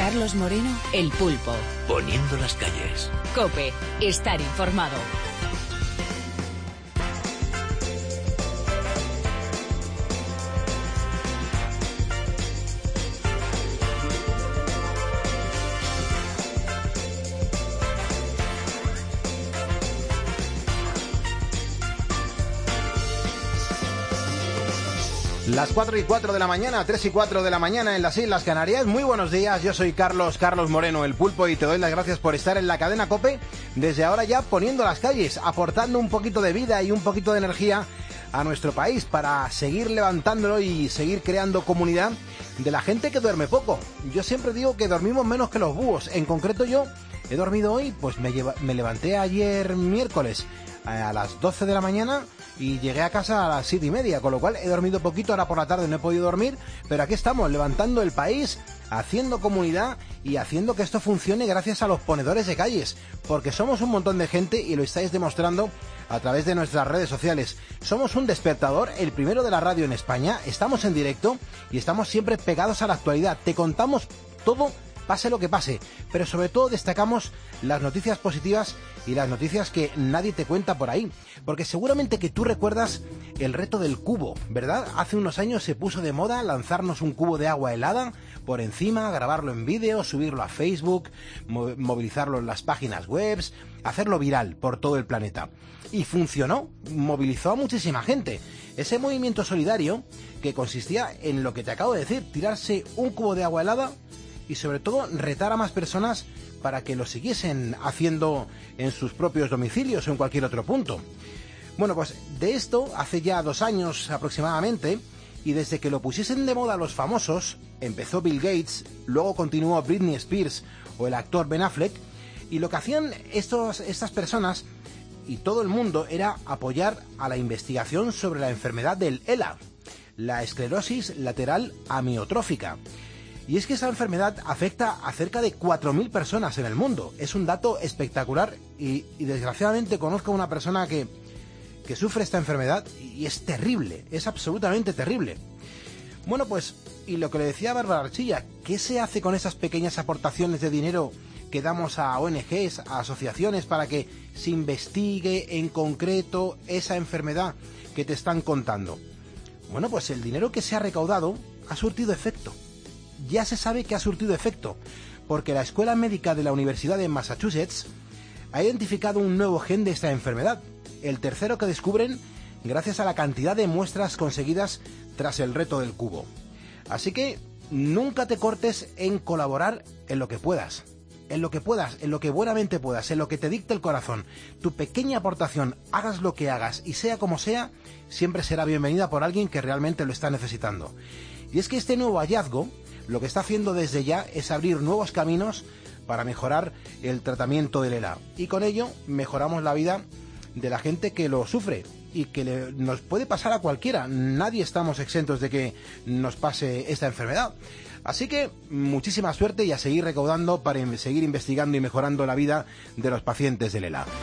Carlos Moreno, El Pulpo. Poniendo las calles. COPE, estar informado. Las 4:04 de la mañana, 3:04 de la mañana en las Islas Canarias. Muy buenos días, yo soy Carlos Moreno, El Pulpo, y te doy las gracias por estar en la cadena COPE desde ahora ya poniendo las calles, aportando un poquito de vida y un poquito de energía a nuestro país para seguir levantándolo y seguir creando comunidad de la gente que duerme poco. Yo siempre digo que dormimos menos que los búhos. En concreto yo he dormido hoy, pues me levanté ayer miércoles a las 12 de la mañana y llegué a casa a las 7:30, con lo cual he dormido poquito. Ahora por la tarde no he podido dormir, pero aquí estamos, levantando el país, haciendo comunidad y haciendo que esto funcione gracias a los ponedores de calles, porque somos un montón de gente y lo estáis demostrando a través de nuestras redes sociales. Somos un despertador, el primero de la radio en España, estamos en directo y estamos siempre pegados a la actualidad. Te contamos todo, pase lo que pase, pero sobre todo destacamos las noticias positivas y las noticias que nadie te cuenta por ahí, porque seguramente que tú recuerdas el reto del cubo, ¿verdad? Hace unos años se puso de moda lanzarnos un cubo de agua helada por encima, grabarlo en vídeo, subirlo a Facebook, movilizarlo en las páginas web, hacerlo viral por todo el planeta. Y funcionó, movilizó a muchísima gente. Ese movimiento solidario que consistía en lo que te acabo de decir, tirarse un cubo de agua helada y sobre todo retar a más personas para que lo siguiesen haciendo en sus propios domicilios o en cualquier otro punto. Bueno, pues de esto hace ya 2 años aproximadamente, y desde que lo pusiesen de moda los famosos, empezó Bill Gates, luego continuó Britney Spears o el actor Ben Affleck, y lo que hacían estas personas y todo el mundo era apoyar a la investigación sobre la enfermedad del ELA, la esclerosis lateral amiotrófica. Y es que esa enfermedad afecta a cerca de 4.000 personas en el mundo. Es un dato espectacular y desgraciadamente conozco a una persona que sufre esta enfermedad y es terrible, es absolutamente terrible. Bueno, pues, y lo que le decía Bárbara Archilla, ¿qué se hace con esas pequeñas aportaciones de dinero que damos a ONGs, a asociaciones, para que se investigue en concreto esa enfermedad que te están contando? Bueno, pues el dinero que se ha recaudado ha surtido efecto. Ya se sabe que ha surtido efecto, porque la Escuela Médica de la Universidad de Massachusetts ha identificado un nuevo gen de esta enfermedad, el tercero que descubren gracias a la cantidad de muestras conseguidas tras el reto del cubo. Así que nunca te cortes en colaborar en lo que puedas, en lo que buenamente puedas, en lo que te dicte el corazón. Tu pequeña aportación, hagas lo que hagas y sea como sea, siempre será bienvenida por alguien que realmente lo está necesitando. Y es que este nuevo hallazgo lo que está haciendo desde ya es abrir nuevos caminos para mejorar el tratamiento del ELA. Y con ello mejoramos la vida de la gente que lo sufre y que nos puede pasar a cualquiera. Nadie estamos exentos de que nos pase esta enfermedad. Así que muchísima suerte y a seguir recaudando para seguir investigando y mejorando la vida de los pacientes del ELA.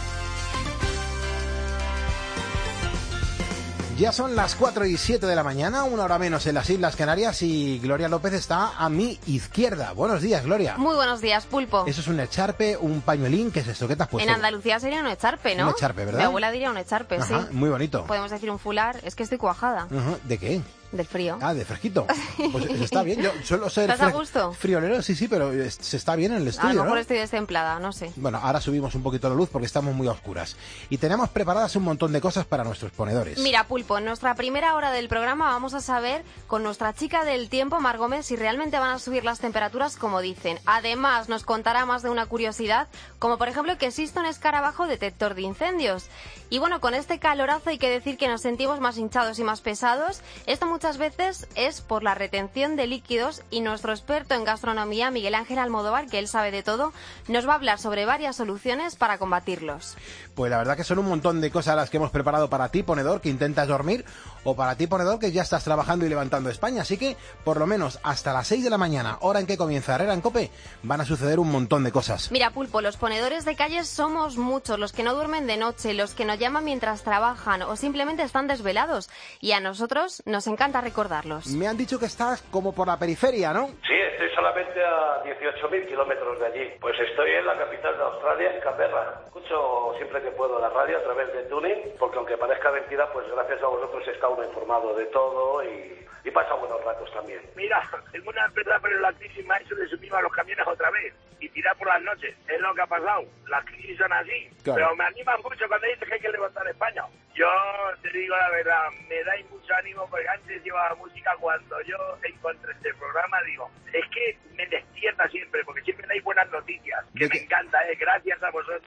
Ya son las 4:07 de la mañana, 1 hora menos en las Islas Canarias, y Gloria López está a mi izquierda. Buenos días, Gloria. Muy buenos días, Pulpo. Eso es un echarpe, un pañuelín, ¿qué es esto? ¿Qué te has puesto? En Andalucía sería un echarpe, ¿no? Un echarpe, ¿verdad? Mi abuela diría un echarpe, sí. Muy bonito. Podemos decir un fular, es que estoy cuajada. ¿De qué? Del frío. Ah, de fresquito. Pues está bien. Yo suelo ser ¿Estás a gusto? friolero, sí, pero se está bien en el estudio, A lo mejor ¿no? estoy destemplada, no sé. Bueno, ahora subimos un poquito la luz porque estamos muy a oscuras. Y tenemos preparadas un montón de cosas para nuestros ponedores. Mira, Pulpo, en nuestra primera hora del programa vamos a saber con nuestra chica del tiempo, Mar Gómez, si realmente van a subir las temperaturas como dicen. Además, nos contará más de una curiosidad, como por ejemplo que existe un escarabajo detector de incendios. Y bueno, con este calorazo hay que decir que nos sentimos más hinchados y más pesados. Esto muchas veces es por la retención de líquidos, y nuestro experto en gastronomía, Miguel Ángel Almodóvar, que él sabe de todo, nos va a hablar sobre varias soluciones para combatirlos. Pues la verdad que son un montón de cosas las que hemos preparado para ti, ponedor, que intentas dormir, o para ti, ponedor, que ya estás trabajando y levantando España. Así que, por lo menos hasta las 6 de la mañana, hora en que comienza Herrera en COPE, van a suceder un montón de cosas. Mira, Pulpo, los ponedores de calles somos muchos, los que no duermen de noche, los que nos llaman mientras trabajan o simplemente están desvelados. Y a nosotros nos encanta intenta recordarlos. Me han dicho que estás como por la periferia, ¿no? Sí, estoy solamente a 18.000 kilómetros de allí. Pues estoy en la capital de Australia, en Canberra. Escucho siempre que puedo la radio a través de Tuning, porque aunque parezca mentira, pues gracias a vosotros está uno informado de todo y pasa buenos ratos también. Mira, tengo una empresa pero la crisis me ha hecho de subirme a los camiones otra vez y tirar por las noches. Es lo que ha pasado. Las crisis son así. Claro. Pero me animan mucho cuando dices que hay que levantar España. Yo te digo la verdad, me dais mucho ánimo porque antes llevaba música. Cuando yo encontré este programa, digo, es que me despierta siempre porque siempre dais buenas noticias. Que me encanta, gracias a vosotros.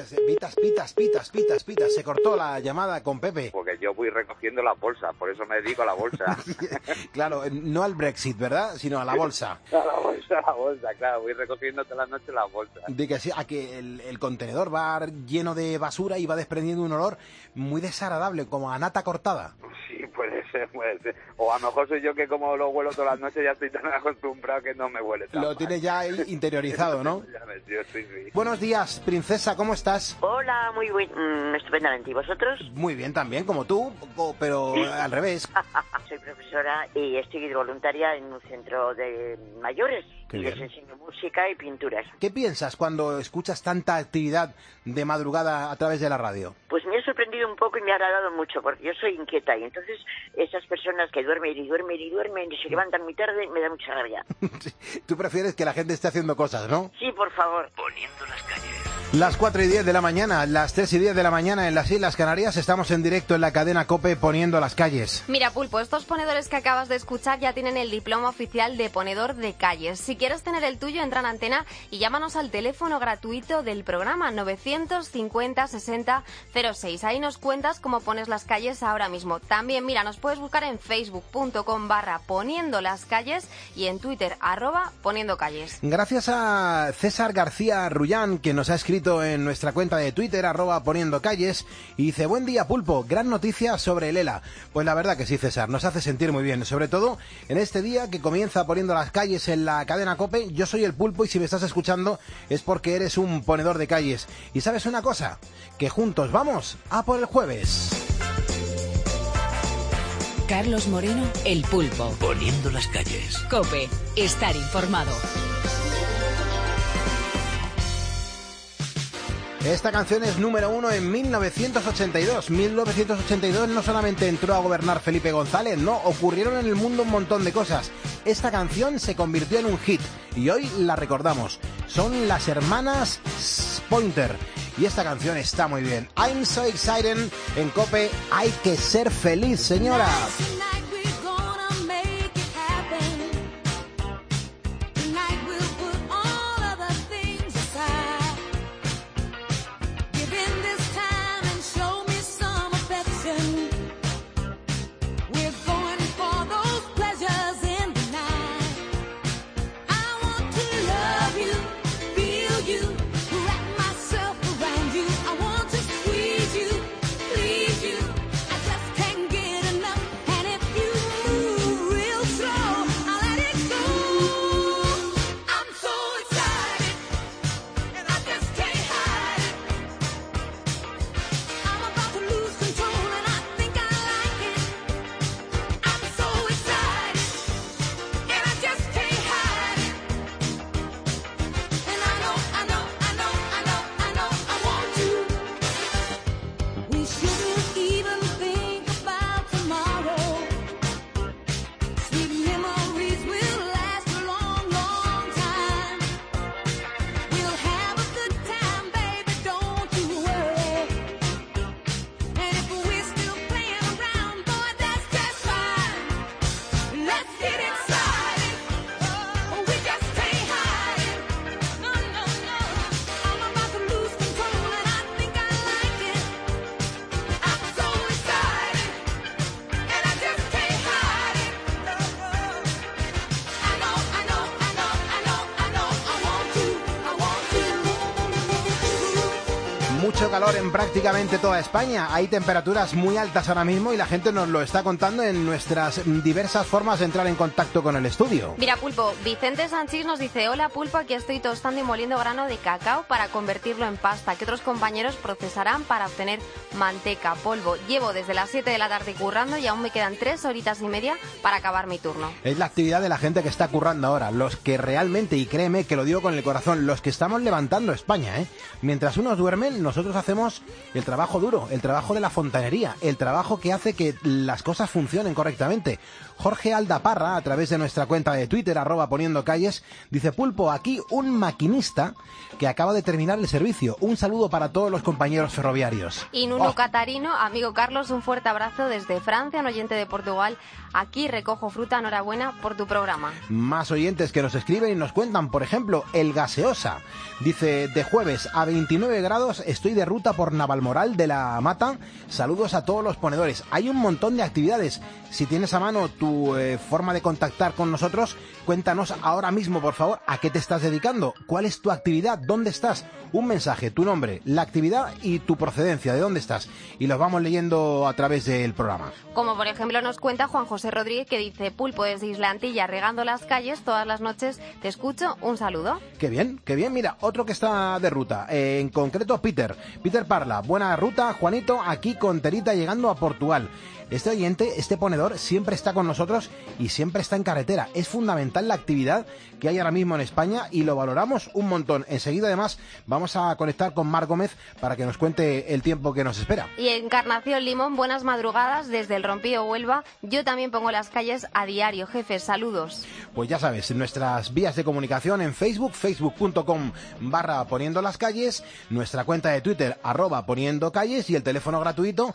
Pitas. Se cortó la llamada con Pepe. Porque yo voy recogiendo las bolsas, por eso me dedico a la bolsa. Claro, no al Brexit, ¿verdad? Sino a la bolsa. A la bolsa, claro. Voy recogiendo todas las noches las bolsas. De que sí, a que el contenedor va lleno de basura y va desprendiendo un olor muy desagradable, como a nata cortada. Sí, puede ser. O a lo mejor soy yo que como lo huelo todas las noches ya estoy tan acostumbrado que no me huele tan Lo mal. tienes ya ahí interiorizado, ¿no? Ya ves, yo sí. Buenos días, princesa, ¿cómo estás? Hola, muy bien, estupendamente. ¿Y vosotros? Muy bien también, como tú, pero al revés. Soy profesora y estoy de voluntaria en un centro de mayores. Qué y les bien. enseño música y pinturas. ¿Qué piensas cuando escuchas tanta actividad de madrugada a través de la radio? Pues me ha sorprendido un poco y me ha agradado mucho, porque yo soy inquieta y entonces esas personas que duermen y se levantan muy tarde, me da mucha rabia. Tú prefieres que la gente esté haciendo cosas, ¿no? Sí, por favor. Poniendo las calles. Las 4:10 de la mañana, las 3:10 de la mañana en las Islas Canarias, estamos en directo en la cadena COPE poniendo las calles. Mira, Pulpo, estos ponedores que acabas de escuchar ya tienen el diploma oficial de ponedor de calles. Si quieres tener el tuyo, entra en antena y llámanos al teléfono gratuito del programa 950 60 06. Ahí nos cuentas cómo pones las calles ahora mismo. También, mira, nos puedes buscar en facebook.com/poniendo las calles y en Twitter @poniendo calles. Gracias a César García Rullán, que nos ha escrito en nuestra cuenta de Twitter, @poniendo calles, y dice: buen día, Pulpo, gran noticia sobre el ELA. Pues la verdad que sí, César, nos hace sentir muy bien, sobre todo en este día que comienza poniendo las calles en la cadena COPE. Yo soy el Pulpo y si me estás escuchando es porque eres un ponedor de calles. Y ¿sabes una cosa? Que juntos vamos a por el jueves. Carlos Moreno, El Pulpo. Poniendo las calles. COPE, estar informado. Esta canción es número 1 en 1982. 1982 no solamente entró a gobernar Felipe González, no, ocurrieron en el mundo un montón de cosas. Esta canción se convirtió en un hit y hoy la recordamos. Son las hermanas Pointer y esta canción está muy bien. I'm so excited en COPE. Hay que ser feliz, señora. Please you, I just can't get enough. And if you mucho calor en prácticamente toda España. Hay temperaturas muy altas ahora mismo y la gente nos lo está contando en nuestras diversas formas de entrar en contacto con el estudio. Mira, Pulpo, Vicente Sanchís nos dice: hola, Pulpo, aquí estoy tostando y moliendo grano de cacao para convertirlo en pasta, que otros compañeros procesarán para obtener manteca, polvo. Llevo desde las 7 de la tarde currando y aún me quedan 3 horitas y media para acabar mi turno. Es la actividad de la gente que está currando ahora, los que realmente, y créeme que lo digo con el corazón, los que estamos levantando España, ¿eh? Mientras unos duermen, nosotros hacemos el trabajo duro, el trabajo de la fontanería, el trabajo que hace que las cosas funcionen correctamente. Jorge Aldaparra, a través de nuestra cuenta de Twitter, @poniendocalles, dice: Pulpo, aquí un maquinista que acaba de terminar el servicio. Un saludo para todos los compañeros ferroviarios. Y Nuno Catarino, amigo Carlos, un fuerte abrazo desde Francia, un oyente de Portugal. Aquí recojo fruta, enhorabuena por tu programa. Más oyentes que nos escriben y nos cuentan, por ejemplo, el Gaseosa. Dice: de jueves a 29 grados estoy de ruta por Navalmoral de la Mata. Saludos a todos los ponedores. Hay un montón de actividades. Si tienes a mano tu forma de contactar con nosotros, cuéntanos ahora mismo, por favor, a qué te estás dedicando, cuál es tu actividad, dónde estás. Un mensaje, tu nombre, la actividad y tu procedencia, de dónde estás. Y los vamos leyendo a través del programa. Como por ejemplo nos cuenta Juan José Rodríguez, que dice: Pulpo, desde Isla Antilla, regando las calles todas las noches, te escucho, un saludo. Qué bien, qué bien. Mira, otro que está de ruta, en concreto Peter Parla. Buena ruta, Juanito, aquí con Terita llegando a Portugal. Este oyente, este ponedor, siempre está con nosotros y siempre está en carretera. Es fundamental la actividad que hay ahora mismo en España y lo valoramos un montón. Enseguida, además, vamos a conectar con Mar Gómez para que nos cuente el tiempo que nos espera. Y Encarnación Limón, buenas madrugadas desde el Rompío, Huelva. Yo también pongo las calles a diario, jefes, saludos. Pues ya sabes, nuestras vías de comunicación en Facebook, facebook.com/poniendo las calles, nuestra cuenta de Twitter, @poniendo calles, y el teléfono gratuito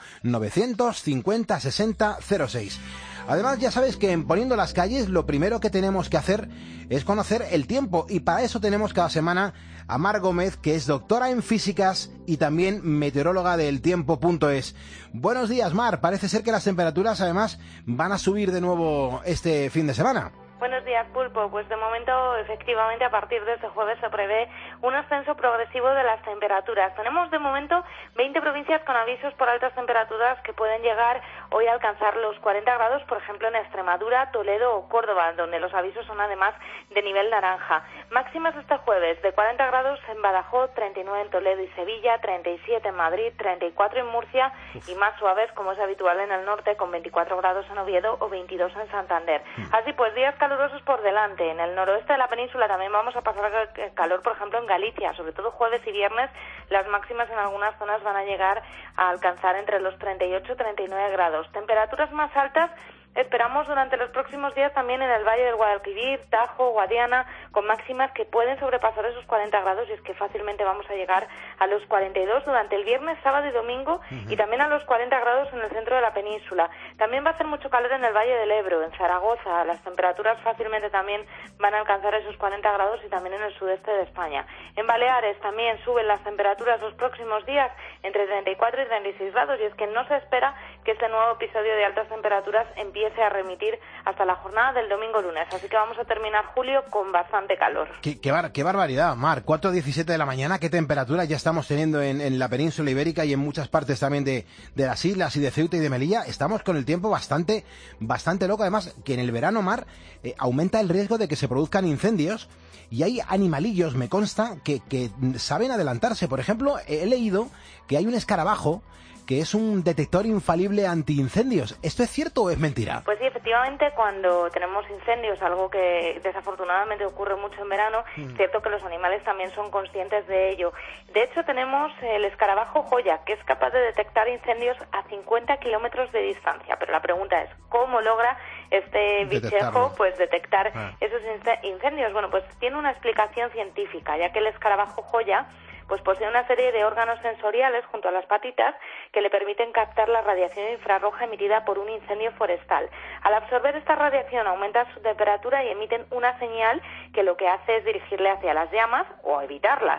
950 60 06. Además, ya sabes que en Poniendo las Calles lo primero que tenemos que hacer es conocer el tiempo, y para eso tenemos cada semana a Mar Gómez, que es doctora en físicas y también meteoróloga del tiempo.es. Buenos días, Mar. Parece ser que las temperaturas además van a subir de nuevo este fin de semana. Buenos días, Pulpo. Pues de momento, efectivamente, a partir de este jueves se prevé un ascenso progresivo de las temperaturas. Tenemos de momento 20 provincias con avisos por altas temperaturas que pueden llegar hoy a alcanzar los 40 grados, por ejemplo, en Extremadura, Toledo o Córdoba, donde los avisos son además de nivel naranja. Máximas este jueves de 40 grados en Badajoz, 39 en Toledo y Sevilla, 37 en Madrid, 34 en Murcia y más suaves, como es habitual en el norte, con 24 grados en Oviedo o 22 en Santander. Así pues, días calurosos por delante. En el noroeste de la península también vamos a pasar calor, por ejemplo, en Galicia, sobre todo jueves y viernes. Las máximas en algunas zonas van a llegar a alcanzar entre los 38 y 39 grados. Temperaturas más altas esperamos durante los próximos días también en el Valle del Guadalquivir, Tajo, Guadiana, con máximas que pueden sobrepasar esos 40 grados, y es que fácilmente vamos a llegar a los 42 durante el viernes, sábado y domingo, y también a los 40 grados en el centro de la península. También va a hacer mucho calor en el Valle del Ebro, en Zaragoza. Las temperaturas fácilmente también van a alcanzar esos 40 grados, y también en el sudeste de España. En Baleares también suben las temperaturas los próximos días entre 34 y 36 grados, y es que no se espera que este nuevo episodio de altas temperaturas empiece a remitir hasta la jornada del domingo-lunes, así que vamos a terminar julio con bastante calor. Qué barbaridad, Mar. 4:17 de la mañana, qué temperatura ya estamos teniendo en la península ibérica y en muchas partes también de las islas y de Ceuta y de Melilla. Estamos con el tiempo bastante loco. Además, que en el verano, Mar, aumenta el riesgo de que se produzcan incendios, y hay animalillos, me consta, que saben adelantarse. Por ejemplo, he leído que hay un escarabajo que es un detector infalible antiincendios. ¿Esto es cierto o es mentira? Pues sí, efectivamente, cuando tenemos incendios, algo que desafortunadamente ocurre mucho en verano, es cierto que los animales también son conscientes de ello. De hecho, tenemos el escarabajo Joya, que es capaz de detectar incendios a 50 kilómetros de distancia. Pero la pregunta es, ¿cómo logra este bichejo pues detectar esos incendios? Bueno, pues tiene una explicación científica, ya que el escarabajo Joya pues posee una serie de órganos sensoriales junto a las patitas que le permiten captar la radiación infrarroja emitida por un incendio forestal. Al absorber esta radiación aumenta su temperatura y emiten una señal que lo que hace es dirigirle hacia las llamas o evitarlas.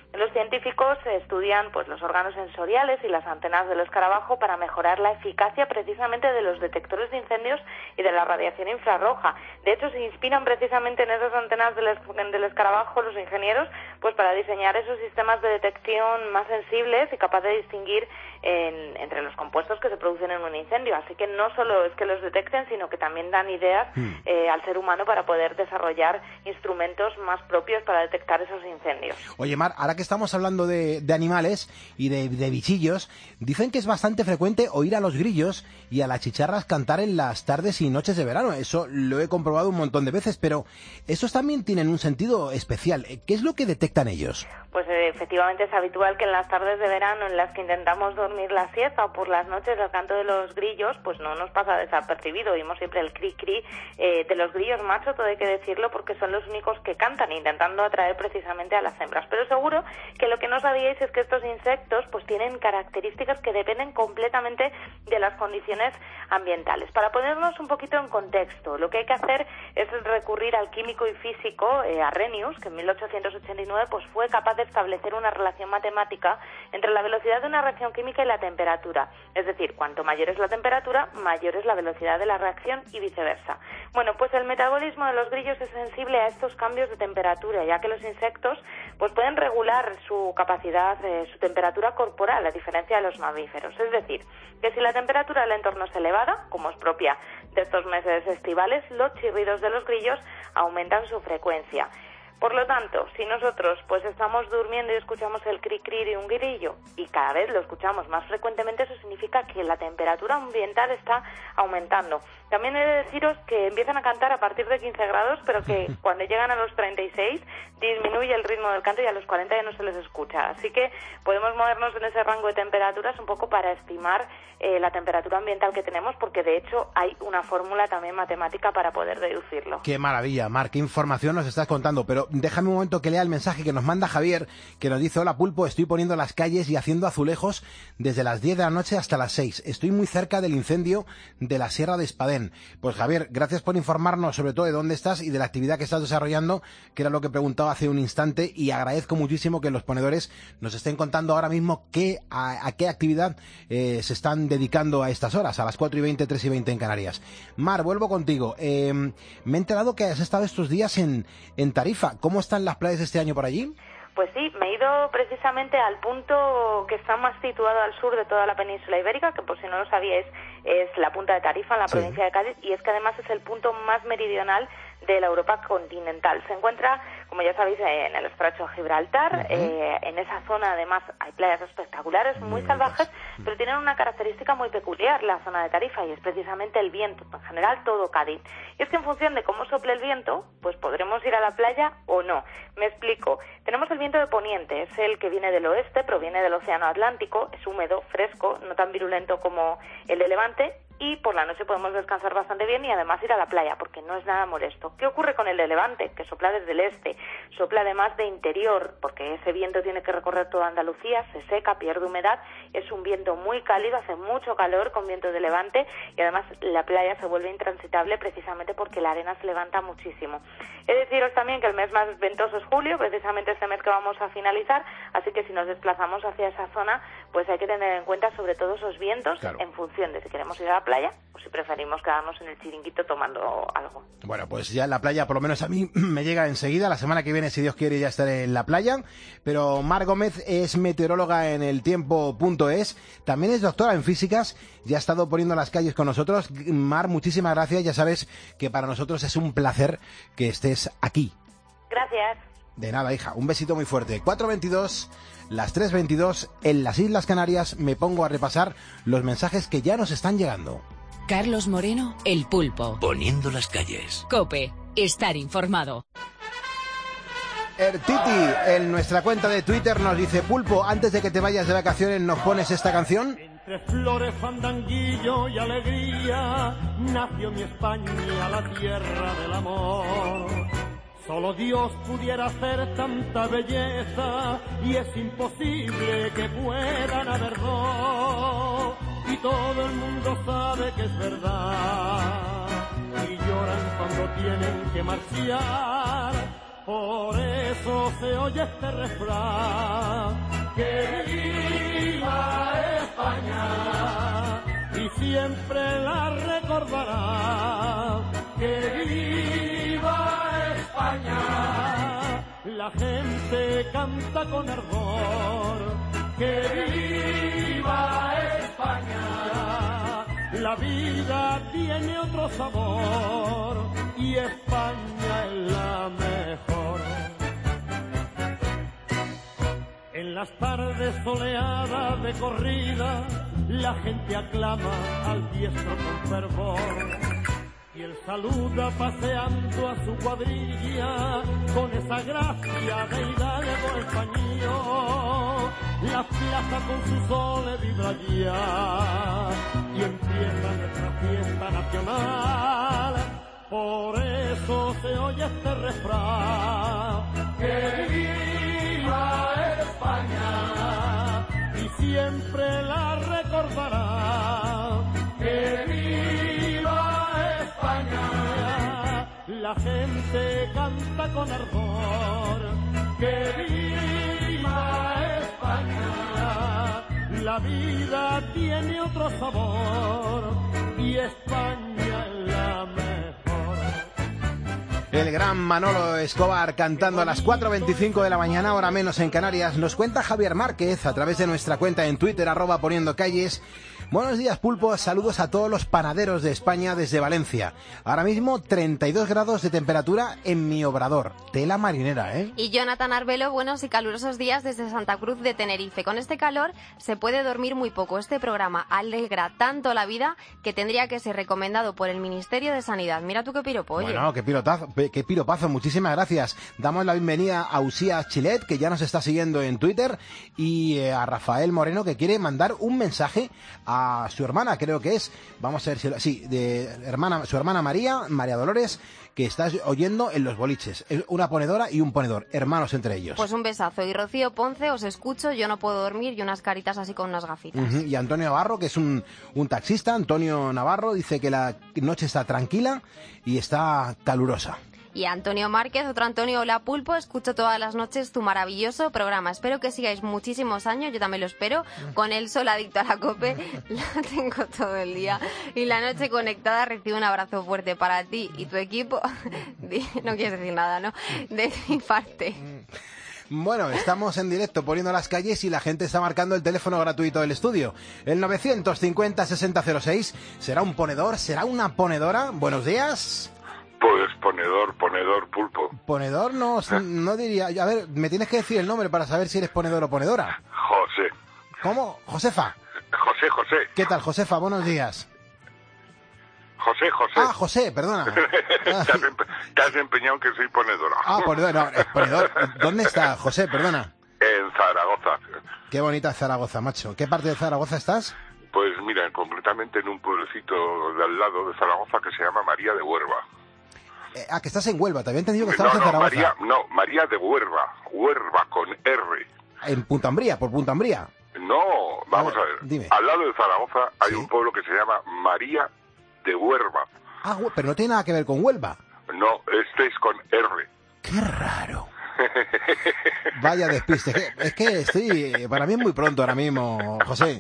Los científicos estudian pues los órganos sensoriales y las antenas del escarabajo para mejorar la eficacia precisamente de los detectores de incendios y de la radiación infrarroja. De hecho, se inspiran precisamente en esas antenas del escarabajo los ingenieros pues para diseñar esos sistemas de detección más sensibles y capaces de distinguir entre los compuestos que se producen en un incendio. Así que no solo es que los detecten, sino que también dan ideas al ser humano para poder desarrollar instrumentos más propios para detectar esos incendios. Oye, Mar, ahora que estamos hablando de animales y de bichillos, dicen que es bastante frecuente oír a los grillos y a las chicharras cantar en las tardes y noches de verano. Eso lo he comprobado un montón de veces, pero esos también tienen un sentido especial. ¿Qué es lo que detectan ellos? Pues efectivamente es habitual que en las tardes de verano en las que intentamos dormir la siesta o por las noches el canto de los grillos pues no nos pasa desapercibido. Oímos siempre el cri-cri de los grillos machos, todo hay que decirlo, porque son los únicos que cantan intentando atraer precisamente a las hembras. Pero seguro que lo que no sabíais es que estos insectos pues tienen características que dependen completamente de las condiciones ambientales. Para ponernos un poquito en contexto, lo que hay que hacer es recurrir al químico y físico Arrhenius, que en 1889 pues fue capaz de establecer una relación matemática entre la velocidad de una reacción química y la temperatura. Es decir, cuanto mayor es la temperatura, mayor es la velocidad de la reacción y viceversa. Bueno, pues el metabolismo de los grillos es sensible a estos cambios de temperatura, ya que los insectos pues pueden regular su capacidad, su temperatura corporal, a diferencia de los mamíferos. Es decir, que si la temperatura del entorno es elevada, como es propia de estos meses estivales, los chirridos de los grillos aumentan su frecuencia. Por lo tanto, si nosotros pues estamos durmiendo y escuchamos el cri-cri de un grillo y cada vez lo escuchamos más frecuentemente, eso significa que la temperatura ambiental está aumentando. También he de deciros que empiezan a cantar a partir de 15 grados, pero que cuando llegan a los 36 disminuye el ritmo del canto y a los 40 ya no se les escucha. Así que podemos movernos en ese rango de temperaturas un poco para estimar la temperatura ambiental que tenemos, porque de hecho hay una fórmula también matemática para poder deducirlo. Qué maravilla, Mar, qué información nos estás contando, pero déjame un momento que lea el mensaje que nos manda Javier, que nos dice: hola Pulpo, estoy poniendo las calles y haciendo azulejos desde las 10 de la noche hasta las 6. Estoy muy cerca del incendio de la Sierra de Espadén. Pues Javier, gracias por informarnos sobre todo de dónde estás y de la actividad que estás desarrollando, que era lo que preguntaba hace un instante, y agradezco muchísimo que los ponedores nos estén contando ahora mismo a qué actividad se están dedicando a estas horas, a las 4:20, 3:20 en Canarias. Mar, vuelvo contigo. Me he enterado que has estado estos días en Tarifa. ¿Cómo están las playas este año por allí? Pues sí, me he ido precisamente al punto que está más situado al sur de toda la península ibérica, que por si no lo sabíais es la punta de Tarifa, en la provincia de Cádiz, y es que además es el punto más meridional de la Europa continental. Se encuentra, como ya sabéis, en el estrecho de Gibraltar. En esa zona además hay playas espectaculares, muy salvajes, pero tienen una característica muy peculiar la zona de Tarifa, y es precisamente el viento, en general todo Cádiz. Y es que en función de cómo sople el viento, pues podremos ir a la playa o no. Me explico. Tenemos el viento de poniente, es el que viene del oeste, proviene del océano Atlántico, es húmedo, fresco, no tan virulento como el de Levante, y por la noche podemos descansar bastante bien y además ir a la playa, porque no es nada molesto. ¿Qué ocurre con el de Levante? Que sopla desde el este, sopla además de interior, porque ese viento tiene que recorrer toda Andalucía, se seca, pierde humedad, es un viento muy cálido, hace mucho calor con viento de Levante, y además la playa se vuelve intransitable precisamente porque la arena se levanta muchísimo. He de deciros también que el mes más ventoso es julio, precisamente este mes que vamos a finalizar, así que si nos desplazamos hacia esa zona, pues hay que tener en cuenta sobre todo esos vientos, en función de si queremos ir a la playa o si preferimos quedarnos en el chiringuito tomando algo. Bueno, pues ya en la playa, por lo menos a mí, me llega enseguida. La semana que viene, si Dios quiere, ya estaré en la playa. Pero Mar Gómez es meteoróloga en eltiempo.es, también es doctora en físicas, ya ha estado poniendo las calles con nosotros. Mar, muchísimas gracias. Ya sabes que para nosotros es un placer que estés aquí. Gracias. De nada, hija. Un besito muy fuerte. 4:22, las 3:22, en las Islas Canarias. Me pongo a repasar los mensajes que ya nos están llegando. Carlos Moreno, El Pulpo. Poniendo las calles. COPE, estar informado. Ertiti, en nuestra cuenta de Twitter, nos dice: Pulpo, antes de que te vayas de vacaciones, ¿nos pones esta canción? Entre flores, fandanguillo y alegría, nació mi España, la tierra del amor. Solo Dios pudiera hacer tanta belleza, y es imposible que puedan haber dos. Y todo el mundo sabe que es verdad, y lloran cuando tienen que marchar. Por eso eso se oye este refrán. ¡Que viva España! Y siempre la recordará. ¡Que viva España! La gente canta con ardor. ¡Que viva España! La vida tiene otro sabor y España es la mejor. En las tardes soleadas de corrida, la gente aclama al diestro con fervor. Y él saluda paseando a su cuadrilla con esa gracia de hidalgo español. La plaza con su sol le vibra ya y empieza nuestra fiesta nacional. Por eso se oye este refrán. ¡Que viva España! Y siempre la recordará. ¡Que viva España! La gente canta con ardor. ¡Que viva España! La vida tiene otro sabor y España es la mejor. El gran Manolo Escobar cantando a las 4:25 de la mañana, hora menos en Canarias. Nos cuenta Javier Márquez a través de nuestra cuenta en Twitter, @poniendocalles. Buenos días, Pulpo. Saludos a todos los panaderos de España desde Valencia. Ahora mismo 32 grados de temperatura en mi obrador. Tela marinera, ¿eh? Y Jonathan Arbelo, buenos y calurosos días desde Santa Cruz de Tenerife. Con este calor se puede dormir muy poco. Este programa alegra tanto la vida que tendría que ser recomendado por el Ministerio de Sanidad. Mira tú qué piropo, oye. Bueno, qué piropazo. Muchísimas gracias. Damos la bienvenida a Usía Chilet, que ya nos está siguiendo en Twitter, y a Rafael Moreno, que quiere mandar un mensaje a su hermana, creo que es, vamos a ver si, sí, su hermana María Dolores, que está oyendo en los boliches. Es una ponedora y un ponedor, hermanos entre ellos. Pues un besazo. Y Rocío Ponce, os escucho, yo no puedo dormir, y unas caritas así con unas gafitas. Y Antonio Navarro, que es un taxista, Antonio Navarro, dice que la noche está tranquila y está calurosa. Y Antonio Márquez, otro Antonio, hola Pulpo, escucho todas las noches tu maravilloso programa. Espero que sigáis muchísimos años, yo también lo espero, con el sol adicto a la COPE, la tengo todo el día. Y la noche conectada, recibo un abrazo fuerte para ti y tu equipo. No quieres decir nada, ¿no? De mi parte. Bueno, estamos en directo poniendo las calles y la gente está marcando el teléfono gratuito del estudio. El 950-6006. ¿Será un ponedor? ¿Será una ponedora? Buenos días. Pues ponedor, Pulpo. Ponedor no diría... A ver, me tienes que decir el nombre para saber si eres ponedor o ponedora. José. ¿Cómo? ¿Josefa? José. ¿Qué tal, Josefa? Buenos días. José. Ah, José, perdona. Te has empeñado en que soy ponedora. Ah, ponedor. ¿Dónde está, José? Perdona. En Zaragoza. Qué bonita Zaragoza, macho. ¿Qué parte de Zaragoza estás? Pues mira, concretamente en un pueblecito de al lado de Zaragoza que se llama María de Huerva. Que estás en Huelva. Te había entendido que estabas en Zaragoza. María de Huerva. Huerva con R. ¿En Punta Ambría? ¿Por Punta Ambría? No, vamos a ver. Dime. Al lado de Zaragoza hay un pueblo que se llama María de Huerva. Ah, pero no tiene nada que ver con Huelva. No, este es con R. Qué raro. Vaya despiste. Es que estoy... Para mí es muy pronto ahora mismo, José.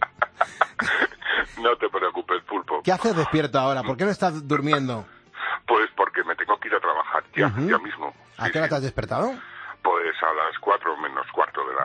No te preocupes, Pulpo. ¿Qué haces despierto ahora? ¿Por qué no estás durmiendo? Pues porque me tengo que ir a trabajar ya mismo. ¿A qué hora te has despertado? Pues a las 4 menos cuarto de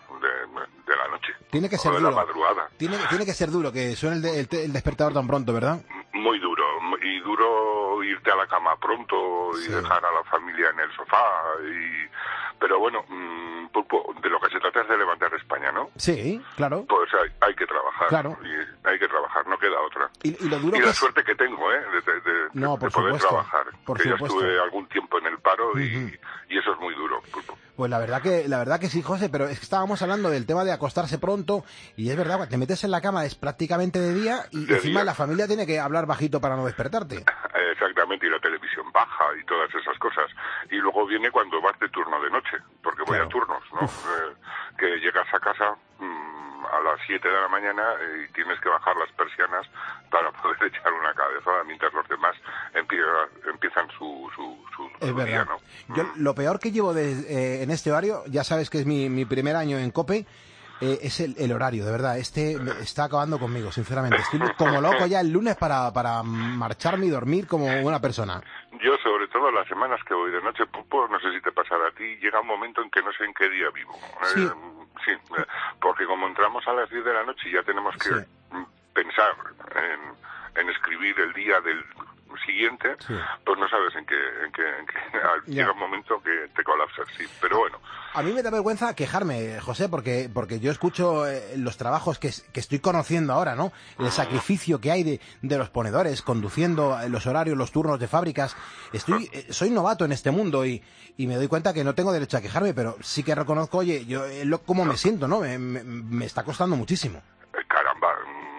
la noche. Tiene que ser duro. De la madrugada. Tiene que ser duro que suene el despertador tan pronto, ¿verdad? Muy duro. Y duro irte a la cama pronto y dejar a la familia en el sofá. Pero bueno, Pulpo, de lo que se trata es de levantar España, ¿no? Sí, claro. Pues hay que trabajar. Claro. Y hay que trabajar, no queda otra. Y lo duro y que la es... suerte que tengo, de poder trabajar. Por que supuesto. ya estuve algún tiempo en el paro y eso es muy duro, Pulpo. Pues la verdad que sí, José, pero es que estábamos hablando del tema de acostarse pronto y es verdad, te metes en la cama, es prácticamente de día y encima la familia tiene que hablar bajito para no despertarte. Exactamente, y la televisión baja y todas esas cosas. Y luego viene cuando vas de turno de noche, porque voy a turnos, ¿no? Que llegas a casa a las 7 de la mañana y tienes que bajar las persianas para poder echar una cabezada mientras los demás empiezan su es verdad. día, ¿no? Yo lo peor que llevo en este horario, ya sabes que es mi primer año en COPE, es el horario, de verdad. Me está acabando conmigo, sinceramente. Estoy como loco ya el lunes para marcharme y dormir como una persona. Yo, sobre todo, las semanas que voy de noche, pues no sé si te pasará a ti, llega un momento en que no sé en qué día vivo. Sí. Sí, porque como entramos a las 10 de la noche y ya tenemos que pensar en escribir el día del siguiente, pues no sabes en qué llega un momento que te colapsas, sí, pero bueno. A mí me da vergüenza quejarme, José, porque yo escucho los trabajos que estoy conociendo ahora, ¿no? El sacrificio que hay de los ponedores, conduciendo los horarios, los turnos de fábricas. Soy novato en este mundo y me doy cuenta que no tengo derecho a quejarme, pero sí que reconozco, oye, yo cómo me siento, ¿no? Me está costando muchísimo. Caramba,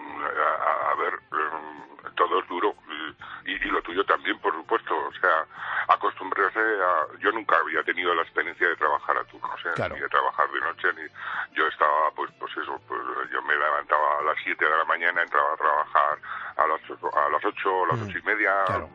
a ver, todo es duro. Y lo tuyo también, por supuesto, o sea, acostumbrarse yo nunca había tenido la experiencia de trabajar a turnos, claro. Ni de trabajar de noche, yo estaba, pues eso, yo me levantaba a las 7 de la mañana, entraba a trabajar a las 8, a las 8:30, claro.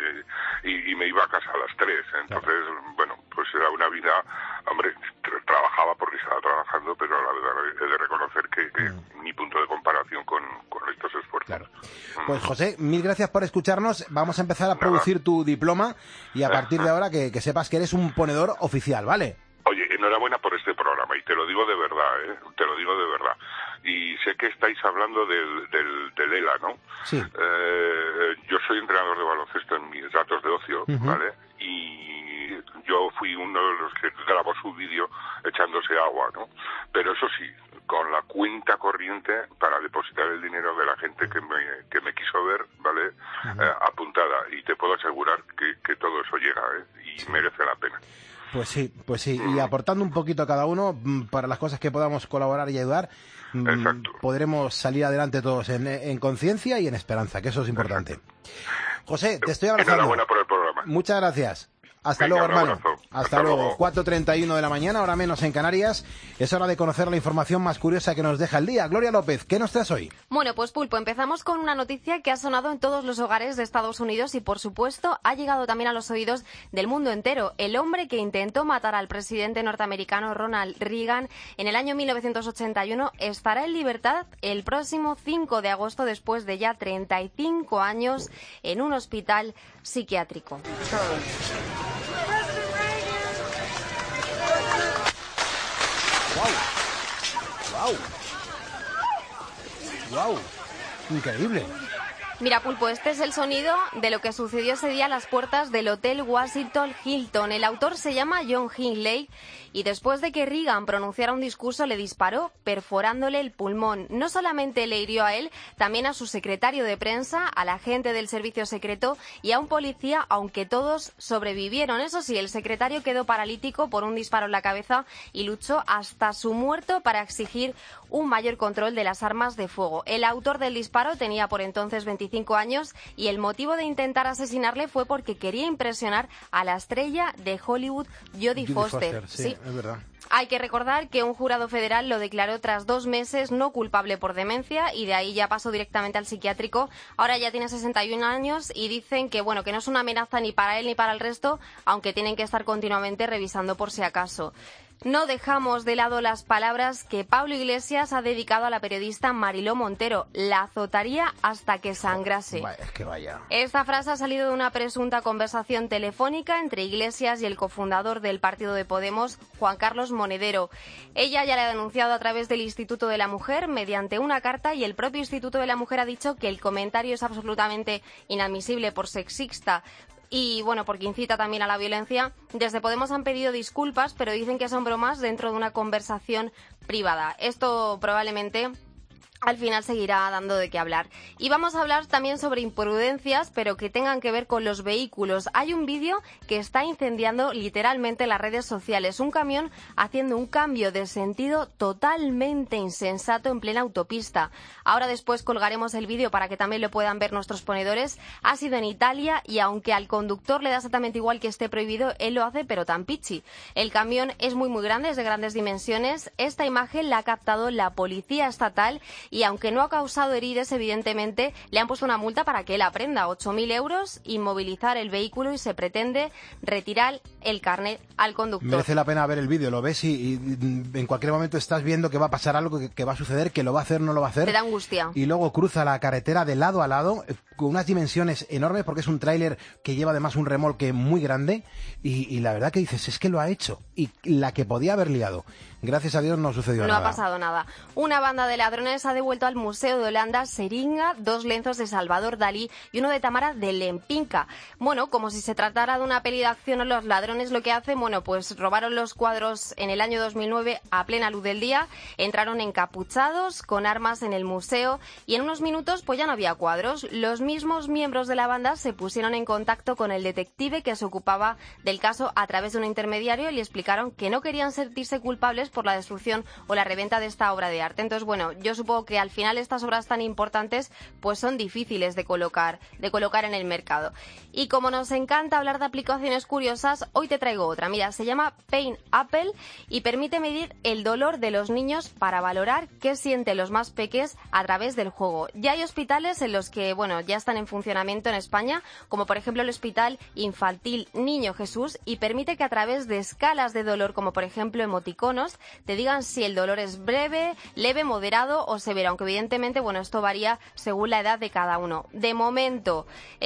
Y me iba a casa a las 3, entonces, bueno, pues era una vida, hombre, trabajaba porque estaba trabajando, pero la verdad he de reconocer que ni punto de comparación con estos esfuerzos. Claro. Pues José, mil gracias por escucharnos, vamos a empezar a producir tu diploma y a partir de ahora que sepas que eres un ponedor oficial, ¿vale? Oye, enhorabuena por este programa y te lo digo de verdad, te lo digo de verdad. Y sé que estáis hablando del ELA, ¿no? Sí. Yo soy entrenador de baloncesto en mis ratos de ocio, ¿vale? Y yo fui uno de los que grabó su vídeo echándose agua, ¿no? Pero eso sí, con la cuenta corriente para depositar el dinero de la gente que me quiso ver, ¿vale? Apuntada. Y te puedo asegurar que todo eso llega, y merece la pena. Pues sí, y aportando un poquito a cada uno para las cosas que podamos colaborar y ayudar, podremos salir adelante todos en conciencia y en esperanza, que eso es importante. Exacto. José, te estoy abrazando. Enhorabuena por el programa. Muchas gracias. Hasta luego, hermano. Hasta luego. 4:31 de la mañana, hora menos en Canarias. Es hora de conocer la información más curiosa que nos deja el día. Gloria López, ¿qué nos traes hoy? Bueno, pues Pulpo, empezamos con una noticia que ha sonado en todos los hogares de Estados Unidos y, por supuesto, ha llegado también a los oídos del mundo entero. El hombre que intentó matar al presidente norteamericano Ronald Reagan en el año 1981 estará en libertad el próximo 5 de agosto después de ya 35 años en un hospital psiquiátrico. ¡Wow! Increíble. Mira, Pulpo, este es el sonido de lo que sucedió ese día a las puertas del Hotel Washington Hilton. El autor se llama John Hinckley y después de que Reagan pronunciara un discurso le disparó perforándole el pulmón. No solamente le hirió a él, también a su secretario de prensa, al agente del servicio secreto y a un policía, aunque todos sobrevivieron. Eso sí, el secretario quedó paralítico por un disparo en la cabeza y luchó hasta su muerte para exigir un mayor control de las armas de fuego. El autor del disparo tenía por entonces 25 años y el motivo de intentar asesinarle fue porque quería impresionar a la estrella de Hollywood, Jodie Foster. Sí, es verdad. Hay que recordar que un jurado federal lo declaró tras 2 meses no culpable por demencia y de ahí ya pasó directamente al psiquiátrico. Ahora ya tiene 61 años y dicen que bueno, que no es una amenaza ni para él ni para el resto, aunque tienen que estar continuamente revisando por si acaso. No dejamos de lado las palabras que Pablo Iglesias ha dedicado a la periodista Mariló Montero. La azotaría hasta que sangrase. Es que vaya. Esta frase ha salido de una presunta conversación telefónica entre Iglesias y el cofundador del partido de Podemos, Juan Carlos Monedero. Ella ya le ha denunciado a través del Instituto de la Mujer mediante una carta y el propio Instituto de la Mujer ha dicho que el comentario es absolutamente inadmisible por sexista. Y, bueno, porque incita también a la violencia. Desde Podemos han pedido disculpas, pero dicen que son bromas dentro de una conversación privada. Esto probablemente al final seguirá dando de qué hablar. Y vamos a hablar también sobre imprudencias, pero que tengan que ver con los vehículos. Hay un vídeo que está incendiando literalmente las redes sociales. Un camión haciendo un cambio de sentido totalmente insensato en plena autopista. Ahora después colgaremos el vídeo para que también lo puedan ver nuestros ponedores. Ha sido en Italia y aunque al conductor le da exactamente igual que esté prohibido, él lo hace pero tan pichi. El camión es muy grande, es de grandes dimensiones. Esta imagen la ha captado la policía estatal y aunque no ha causado heridas, evidentemente, le han puesto una multa para que él aprenda 8.000 euros, inmovilizar el vehículo y se pretende retirar el carnet al conductor. Merece la pena ver el vídeo, lo ves y en cualquier momento estás viendo que va a pasar algo, que va a suceder, que lo va a hacer, no lo va a hacer. Te da angustia. Y luego cruza la carretera de lado a lado con unas dimensiones enormes porque es un tráiler que lleva además un remolque muy grande y la verdad que dices, es que lo ha hecho. Y la que podía haber liado. Gracias a Dios no sucedió nada. No ha pasado nada. Una banda de ladrones ha devuelto al Museo de Holanda Seringa 2 lienzos de Salvador Dalí y uno de Tamara de Lempinka. Bueno, como si se tratara de una peli de acción, los ladrones lo que hacen, bueno, pues robaron los cuadros en el año 2009 a plena luz del día, entraron encapuchados con armas en el museo y en unos minutos pues ya no había cuadros. Los mismos miembros de la banda se pusieron en contacto con el detective que se ocupaba del caso a través de un intermediario y le explicaron que no querían sentirse culpables por la destrucción o la reventa de esta obra de arte. Entonces, bueno, yo supongo que al final estas obras tan importantes pues son difíciles de colocar en el mercado. Y como nos encanta hablar de aplicaciones curiosas, hoy te traigo otra. Mira, se llama Pain Apple y permite medir el dolor de los niños para valorar qué sienten los más peques a través del juego. Ya hay hospitales en los que, bueno, ya están en funcionamiento en España, como por ejemplo el Hospital Infantil Niño Jesús, y permite que a través de escalas de dolor, como por ejemplo emoticonos, te digan si el dolor es breve, leve, moderado o severo, aunque evidentemente, bueno, esto varía según la edad de cada uno. De momento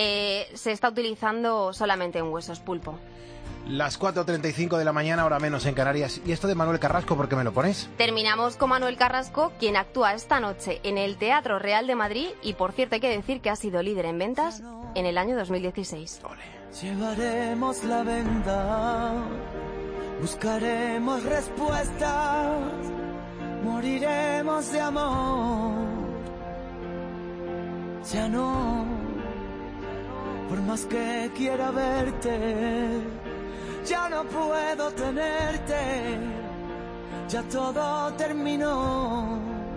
se está utilizando solamente en huesos, Pulpo. Las 4:35 de la mañana, hora menos en Canarias. ¿Y esto de Manuel Carrasco, por qué me lo pones? Terminamos con Manuel Carrasco, quien actúa esta noche en el Teatro Real de Madrid y, por cierto, hay que decir que ha sido líder en ventas en el año 2016. Ole. Llevaremos la venda, buscaremos respuestas, moriremos de amor. Ya no, por más que quiera verte, ya no puedo tenerte, ya todo terminó,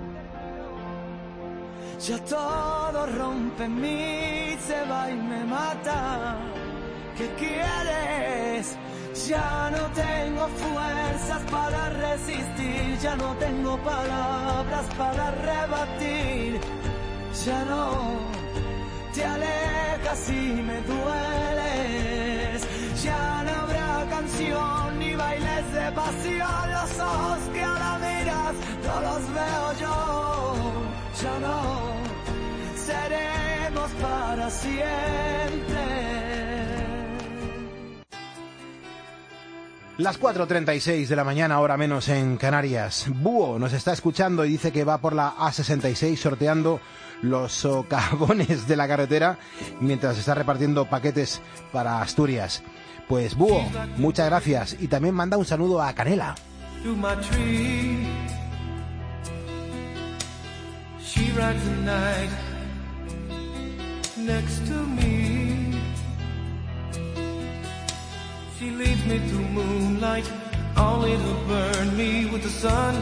ya todo rompe en mí, se va y me mata. ¿Qué quieres? Ya no tengo fuerzas para resistir, ya no tengo palabras para rebatir, ya no te alejas y me dueles, ya no habrá canción ni bailes de pasión, los ojos que ahora miras no los veo yo, ya no seremos para siempre. Las 4:36 de la mañana, hora menos en Canarias. Búho nos está escuchando y dice que va por la A66 sorteando los socavones de la carretera mientras está repartiendo paquetes para Asturias. Pues Búho, muchas gracias y también manda un saludo a Canela. She leads me through moonlight, only to burn me with the sun.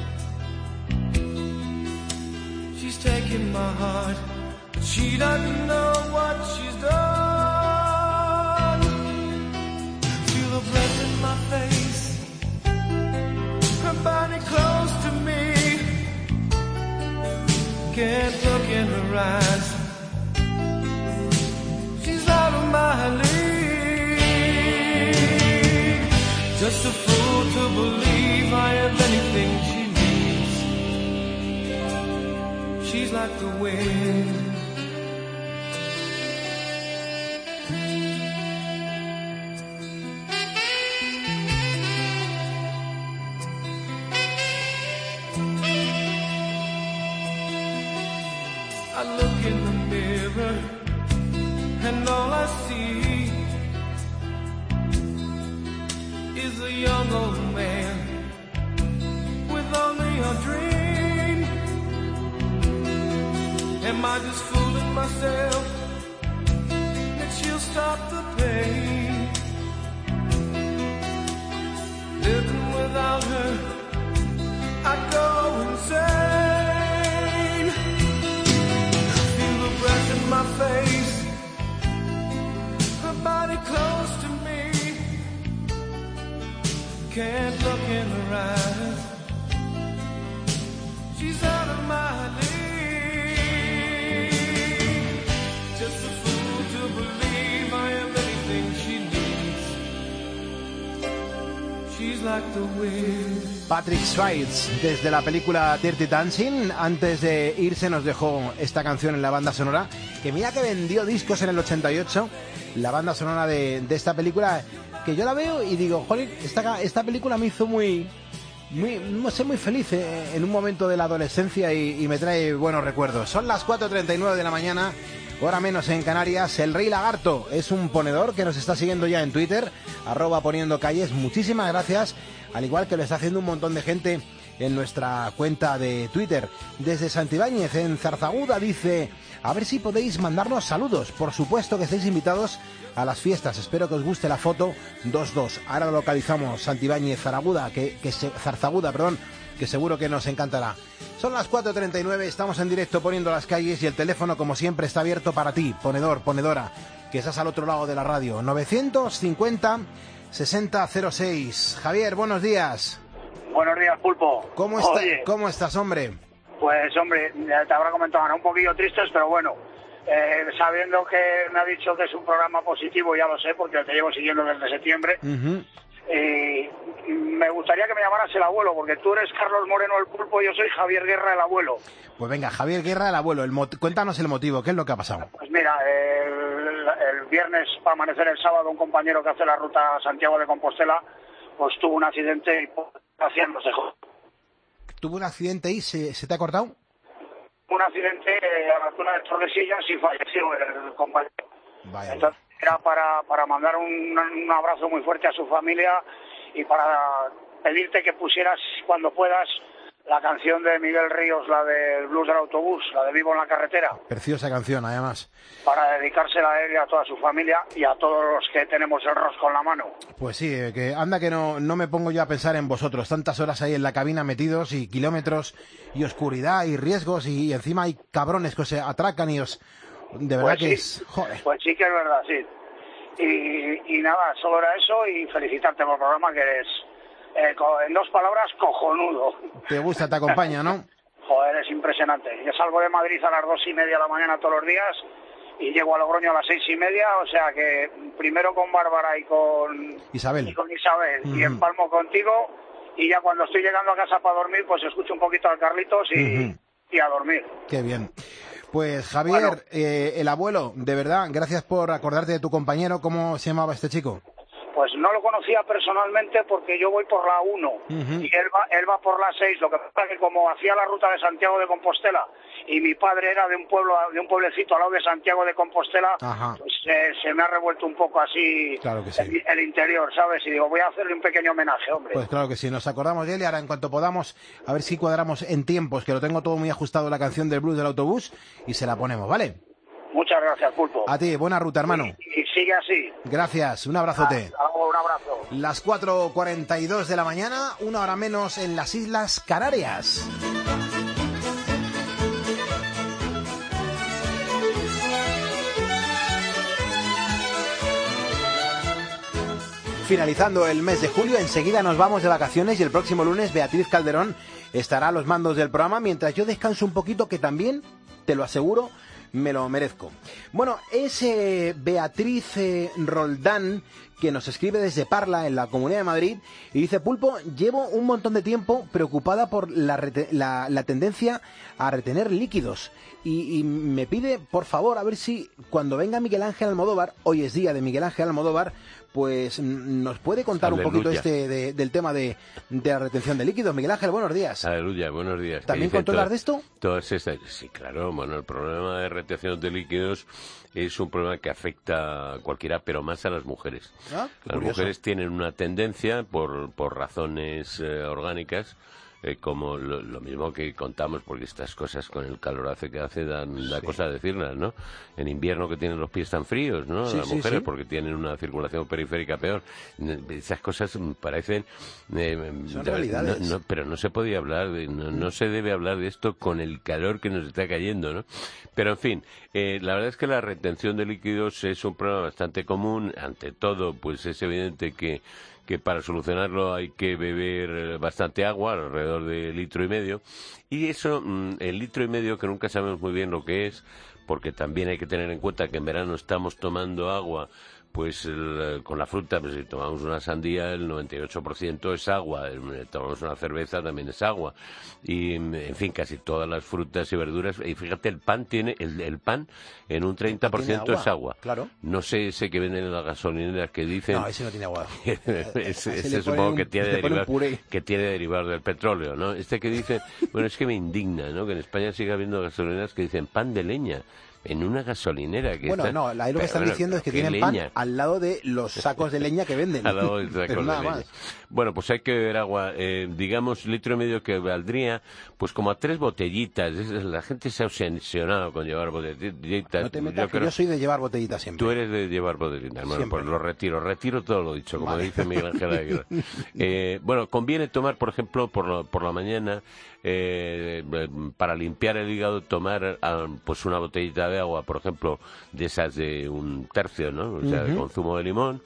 She's taking my heart, but she doesn't know what she's done. Feel her breath in my face, her body close to me. Can't look in her eyes, she's out of my league. Just a fool to believe I have anything she needs. She's like the wind. I look in the mirror and all I see is a young old man with only a dream. Am I just fooling myself that she'll stop the pain? Living without her, I'd go insane. I feel the breath in my face, her body close to me. Can't look in her eyes, she's out of my league. Just a fool to believe I am anything she needs. She's like the wind. Patrick Swayze, desde la película Dirty Dancing. Antes de irse nos dejó esta canción en la banda sonora, que mira que vendió discos en el 88, la banda sonora de esta película, que yo la veo y digo, joder, esta película me hizo muy feliz en un momento de la adolescencia y me trae buenos recuerdos. Son las 4:39 de la mañana, hora menos en Canarias. El Rey Lagarto es un ponedor que nos está siguiendo ya en Twitter, @poniendocalles. Muchísimas gracias, al igual que lo está haciendo un montón de gente en nuestra cuenta de Twitter. Desde Santibáñez, en Zarzaguda, dice: a ver si podéis mandarnos saludos. Por supuesto que estáis invitados a las fiestas. Espero que os guste la foto 22. Ahora lo localizamos, Santibáñez, Zarzaguda, que seguro que nos encantará. Son las 4:39, estamos en directo poniendo las calles y el teléfono, como siempre, está abierto para ti, ponedor, ponedora, que estás al otro lado de la radio. 950 6006. Javier, buenos días. Buenos días, Pulpo. ¿Cómo estás, hombre? Pues, hombre, te habrá comentado, un poquillo tristes, pero bueno, sabiendo que me ha dicho que es un programa positivo, ya lo sé, porque te llevo siguiendo desde septiembre. Y me gustaría que me llamaras el abuelo, porque tú eres Carlos Moreno el Pulpo y yo soy Javier Guerra el abuelo. Pues venga, Javier Guerra el abuelo, cuéntanos el motivo, ¿qué es lo que ha pasado? Pues mira, el viernes, para amanecer el sábado, un compañero que hace la ruta a Santiago de Compostela, pues tuvo un accidente y haciéndose. ¿Tuvo un accidente y se te ha cortado? Un accidente a la altura de Tordesillas y falleció el compañero. Vaya. Entonces era para mandar un abrazo muy fuerte a su familia y para pedirte que pusieras cuando puedas la canción de Miguel Ríos, la del Blues del Autobús, la de Vivo en la Carretera. Preciosa canción, además. Para dedicársela a él y a toda su familia y a todos los que tenemos el rosco en la mano. Pues sí, que anda que no me pongo yo a pensar en vosotros. Tantas horas ahí en la cabina metidos y kilómetros y oscuridad y riesgos y encima hay cabrones que os atracan y os... De verdad pues que sí, es... Joder. Pues sí que es verdad, sí. Y nada, solo era eso y felicitarte por el programa que eres... en dos palabras, cojonudo. Te gusta, te acompaña, ¿no? Joder, es impresionante. Yo salgo de Madrid a las 2:30 de la mañana todos los días y llego a Logroño a las 6:30, o sea que primero con Bárbara y con Isabel, y empalmo contigo, y ya cuando estoy llegando a casa para dormir, pues escucho un poquito al Carlitos y a dormir. Qué bien. Pues Javier, bueno, el abuelo, de verdad, gracias por acordarte de tu compañero. ¿Cómo se llamaba este chico? Pues no lo conocía personalmente porque yo voy por la 1 y él va por la 6. Lo que pasa es que como hacía la ruta de Santiago de Compostela y mi padre era de un pueblecito al lado de Santiago de Compostela, pues se me ha revuelto un poco así, claro que sí, el interior, ¿sabes? Y digo, voy a hacerle un pequeño homenaje, hombre. Pues claro que sí, nos acordamos de él y ahora en cuanto podamos, a ver si cuadramos en tiempos, que lo tengo todo muy ajustado, la canción del Blues del Autobús, y se la ponemos, ¿vale? Muchas gracias, Pulpo. A ti, buena ruta, hermano. Y sigue así. Gracias, un abrazote. Un abrazo. Las 4:42 de la mañana, una hora menos en las Islas Canarias. Finalizando el mes de julio, enseguida nos vamos de vacaciones y el próximo lunes Beatriz Calderón estará a los mandos del programa mientras yo descanso un poquito, que también, te lo aseguro, me lo merezco. Bueno, es Beatriz Roldán, que nos escribe desde Parla, en la Comunidad de Madrid, y dice: Pulpo, llevo un montón de tiempo preocupada por la tendencia a retener líquidos, y me pide, por favor, a ver si cuando venga Miguel Ángel Almodóvar, hoy es día de Miguel Ángel Almodóvar, pues nos puede contar un poquito del tema de la retención de líquidos. Miguel Ángel, buenos días. Aleluya, buenos días. ¿También controlas de esto? Sí, claro. Bueno, el problema de retención de líquidos es un problema que afecta a cualquiera, pero más a las mujeres. Las mujeres tienen una tendencia, por razones orgánicas, como lo mismo que contamos, porque estas cosas con el calor da cosa decirlas, ¿no? En invierno que tienen los pies tan fríos, ¿no? Sí, las sí, mujeres, sí. porque tienen una circulación periférica peor. Esas cosas parecen... Son realidades. Pero no se podía hablar, no se debe hablar de esto con el calor que nos está cayendo, ¿no? Pero, en fin, la verdad es que la retención de líquidos es un problema bastante común. Ante todo, pues es evidente que para solucionarlo hay que beber bastante agua, alrededor de 1,5 litros. Y eso, el 1,5 litros, que nunca sabemos muy bien lo que es, porque también hay que tener en cuenta que en verano estamos tomando agua, pues con la fruta, pues si tomamos una sandía, el 98% es agua, tomamos una cerveza, también es agua, y en fin, casi todas las frutas y verduras, y fíjate, el pan tiene, el pan en un 30% es agua. Claro. No sé ese que venden en las gasolineras que dicen... No, ese no tiene agua. ese supongo que tiene derivados del petróleo, ¿no? Este que dice, bueno, es que me indigna, ¿no? Que en España siga habiendo gasolineras que dicen pan de leña. En una gasolinera que bueno, está... no, ahí lo que están diciendo es que tienen leña. pan al lado de los sacos de leña que venden. Al lado de los sacos Pero nada de leña. más. Bueno, pues hay que beber agua, digamos, 1,5 litros que valdría, pues como a 3 botellitas. La gente se ha obsesionado con llevar botellitas. No te metas, yo soy de llevar botellitas siempre. Tú eres de llevar botellitas. Bueno, Siempre. pues lo retiro todo lo dicho, como dice Miguel Ángel Aguirre. Bueno, conviene tomar, por ejemplo, por la mañana, para limpiar el hígado, tomar pues una botellita de agua, por ejemplo, de esas de 1 tercio, ¿no? O sea, con zumo de limón.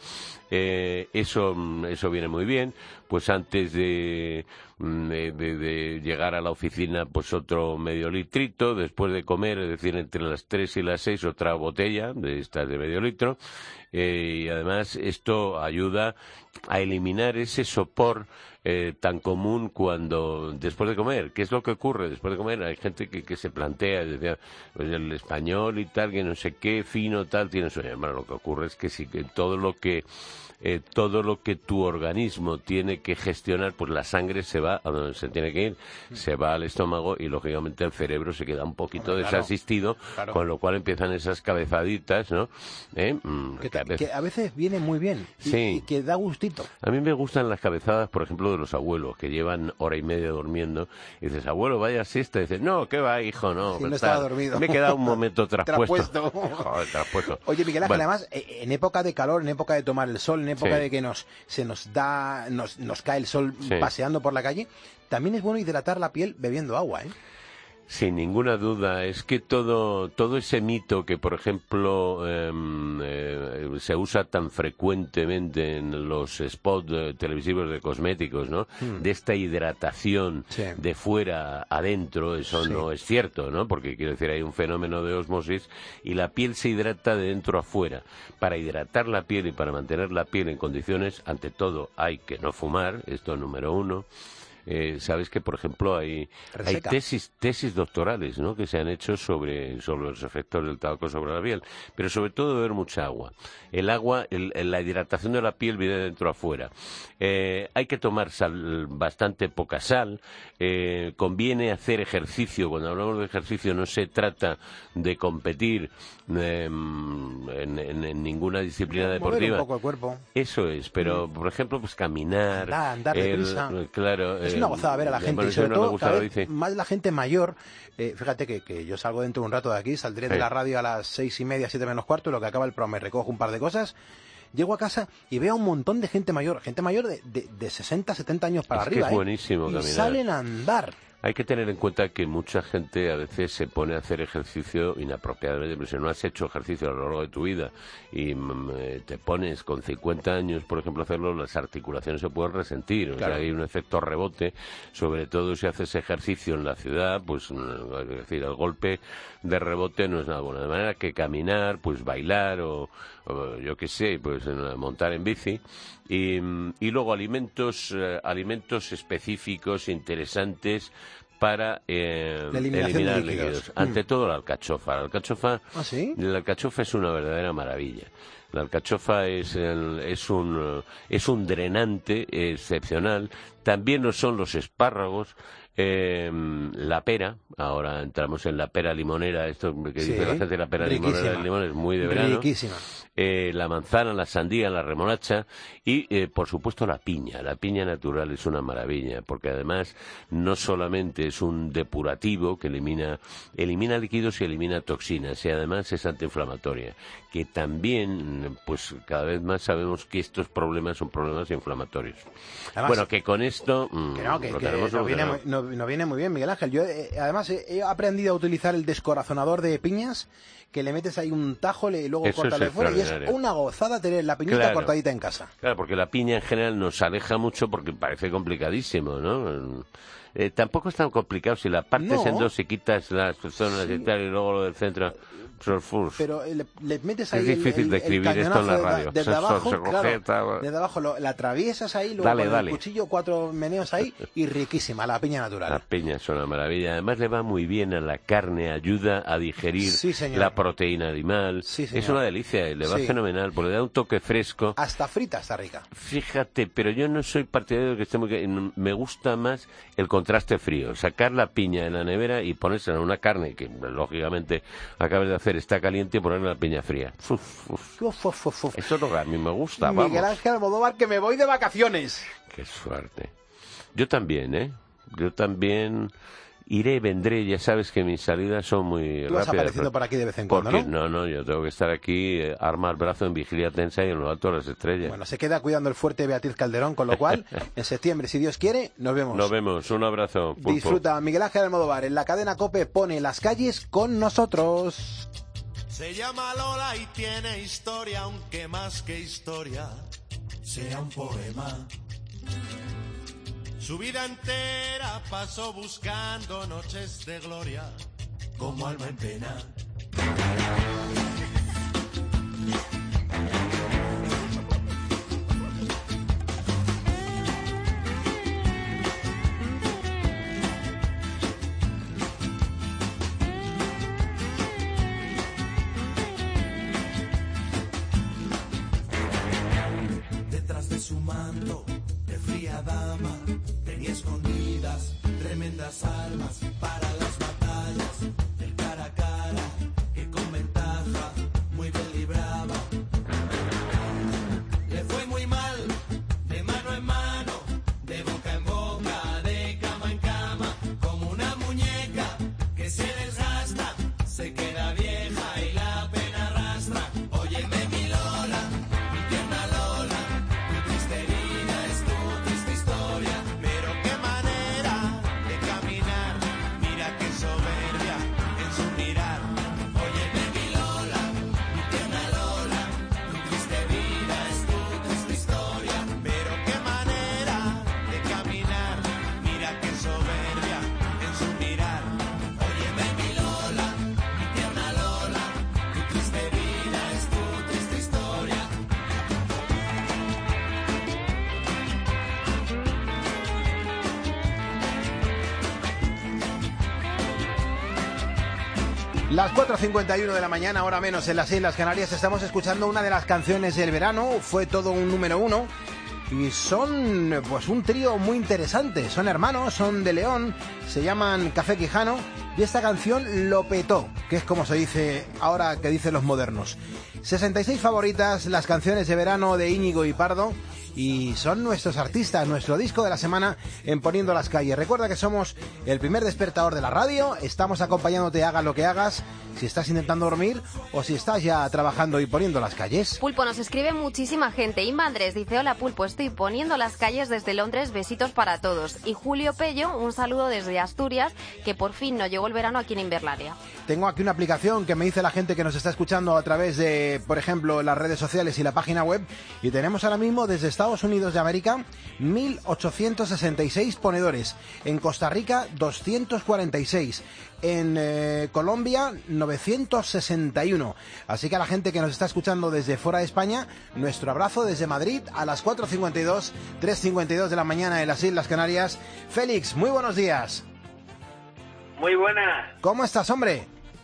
Eso viene muy bien. Pues antes de llegar a la oficina, pues otro medio litrito. Después de comer, es decir, entre las 3 y las 6, otra botella de estas de medio litro. Y además esto ayuda a eliminar ese sopor tan común cuando después de comer. ¿Qué es lo que ocurre después de comer? Hay gente que se plantea, decía, pues el español y tal, que no sé qué, fino, tal, tiene sueño. Bueno, lo que ocurre es que sí, que todo lo que tu organismo tiene que gestionar, pues la sangre se va a donde se tiene que ir, se va al estómago y lógicamente el cerebro se queda un poquito desasistido, con lo cual empiezan esas cabezaditas, ¿no? Que a veces viene muy bien y que da gustito. A mí me gustan las cabezadas, por ejemplo, de los abuelos, que llevan 1h30 durmiendo, y dices, abuelo, vaya siesta, y dices, no, ¿qué va, hijo? No, no estaba dormido. Me he quedado un momento traspuesto. Joder, traspuesto. Oye, Miguel Ángel, además, en época de calor, en época de tomar el sol, en época de que nos cae el sol paseando por la calle, también es bueno hidratar la piel bebiendo agua, ¿eh? Sin ninguna duda, es que todo ese mito que, por ejemplo, se usa tan frecuentemente en los spots televisivos de cosméticos, ¿no? De esta hidratación de fuera adentro, eso no es cierto, ¿no? Porque, quiero decir, hay un fenómeno de ósmosis y la piel se hidrata de dentro a fuera. Para hidratar la piel y para mantener la piel en condiciones, ante todo, hay que no fumar, esto es número 1. Sabes que, por ejemplo, hay tesis doctorales, ¿no?, que se han hecho sobre los efectos del tabaco sobre la piel, pero sobre todo beber mucha agua. El agua, la hidratación de la piel viene de dentro a fuera. Hay que tomar bastante poca sal. Conviene hacer ejercicio. Cuando hablamos de ejercicio no se trata de competir en ninguna disciplina deportiva. Mover un poco el cuerpo. Eso es, pero por ejemplo, pues caminar. Andar deprisa. Claro. Es una gozada ver a la gente, y sobre todo cada vez más la gente mayor. Fíjate que yo salgo dentro de un rato de aquí, saldré de la radio a las 6:30, 7 menos cuarto, lo que acaba el programa, me recojo un par de cosas, llego a casa y veo a un montón de gente mayor de 60, 70 años para arriba. Es buenísimo y caminar. Salen a andar. Hay que tener en cuenta que mucha gente a veces se pone a hacer ejercicio inapropiadamente, pero si no has hecho ejercicio a lo largo de tu vida y te pones con 50 años, por ejemplo, a hacerlo, las articulaciones se pueden resentir. Claro. O sea, hay un efecto rebote, sobre todo si haces ejercicio en la ciudad, pues es decir, el golpe de rebote no es nada bueno. De manera que caminar, pues bailar o yo qué sé, pues montar en bici. Y luego alimentos específicos, interesantes para eliminar líquidos. Ante todo la alcachofa. La alcachofa es una verdadera maravilla. La alcachofa es un drenante excepcional. También lo son los espárragos. La pera, ahora entramos en la pera limonera, esto que dice la gente, la pera limonera del limón es muy de verano. Riquísima. La manzana, la sandía, la remolacha y, por supuesto, la piña. La piña natural es una maravilla, porque además no solamente es un depurativo que elimina líquidos y elimina toxinas, y además es antiinflamatoria, que también, pues cada vez más sabemos que estos problemas son problemas inflamatorios. Además, bueno, que con esto lo tenemos solucionado. No viene muy bien, Miguel Ángel. Yo, además, he aprendido a utilizar el descorazonador de piñas, que le metes ahí un tajo y luego cortale fuera, y es una gozada tener la piñita cortadita en casa. Claro, porque la piña en general nos aleja mucho porque parece complicadísimo, ¿no? Tampoco es tan complicado si la partes en dos y quitas las zonas y tal, y luego lo del centro. Pero le metes ahí es difícil de escribir esto en la radio. Desde abajo la atraviesas ahí, luego con el cuchillo 4 meneos ahí y riquísima la piña natural. La piña es una maravilla. Además le va muy bien a la carne, ayuda a digerir la proteína animal. Es una delicia y le va fenomenal, porque le da un toque fresco. Hasta frita está rica. Fíjate, pero yo no soy partidario de que esté muy... Me gusta más el contraste frío. Sacar la piña de la nevera y ponérsela en una carne que, lógicamente, acabas de hacer está caliente y ponerle la piña fría. Eso es lo que a mí me gusta. Miguel Ángel Almodóvar, que me voy de vacaciones. Qué suerte. Yo también, ¿eh? Yo también iré, vendré. Ya sabes que mis salidas son muy rápidas. Tú vas apareciendo por aquí de vez en cuando, ¿no? No, yo tengo que estar aquí, arma el brazo en vigilia tensa y en lo alto de las estrellas. Bueno, se queda cuidando el fuerte Beatriz Calderón, con lo cual, en septiembre, si Dios quiere, nos vemos. Nos vemos, un abrazo. Pulpo. Disfruta. Miguel Ángel Almodóvar, en la cadena COPE, pone Las calles con nosotros. Se llama Lola y tiene historia, aunque más que historia sea un poema. Su vida entera pasó buscando noches de gloria, como alma en pena. Detrás de su manto de fría dama tenía escondidas tremendas armas para las batallas del cara a cara, que con ventaja muy bien libraba. Le fue muy mal, de mano en mano, de boca en boca, de cama en cama, como una muñeca que se desgasta, se queda vieja y la pena arrastra. Óyeme mi Lola, mi tierna Lola, tu triste vida es tu triste historia, pero qué manera de caminar, mira qué soberbia en su mirar. Óyeme mi Lola, mi tierna Lola, tu triste vida es tu triste historia, pero qué manera de caminar, mira qué soberbia en su mirar. Óyeme mi Lola, mi tierna Lola, tu triste vida es tu triste historia. Las 4:51 de la mañana, hora menos en las Islas Canarias, estamos escuchando una de las canciones del verano. Fue todo un número 1 y son pues un trío muy interesante. Son hermanos, son de León, se llaman Café Quijano y esta canción lo petó, que es como se dice ahora, que dicen los modernos. 66 favoritas, las canciones de verano de Íñigo y Pardo, y son nuestros artistas, nuestro disco de la semana en Poniendo las Calles. Recuerda que somos el primer despertador de la radio, estamos acompañándote, hagas lo que hagas, si estás intentando dormir o si estás ya trabajando y poniendo las calles. Pulpo, nos escribe muchísima gente. Inma Andrés dice: hola Pulpo, estoy poniendo las calles desde Londres, besitos para todos. Y Julio Pello, un saludo desde Asturias, que por fin no llegó el verano aquí en Invernalia. Tengo aquí una aplicación que me dice la gente que nos está escuchando a través de, por ejemplo, las redes sociales y la página web, y tenemos ahora mismo desde Estados Unidos de América 1.866 ponedores, en Costa Rica 246, en Colombia 961. Así que a la gente que nos está escuchando desde fuera de España, nuestro abrazo desde Madrid a las 4:52, 3:52 de la mañana en las Islas Canarias. Félix, muy buenos días. Muy buenas. ¿Cómo estás, hombre?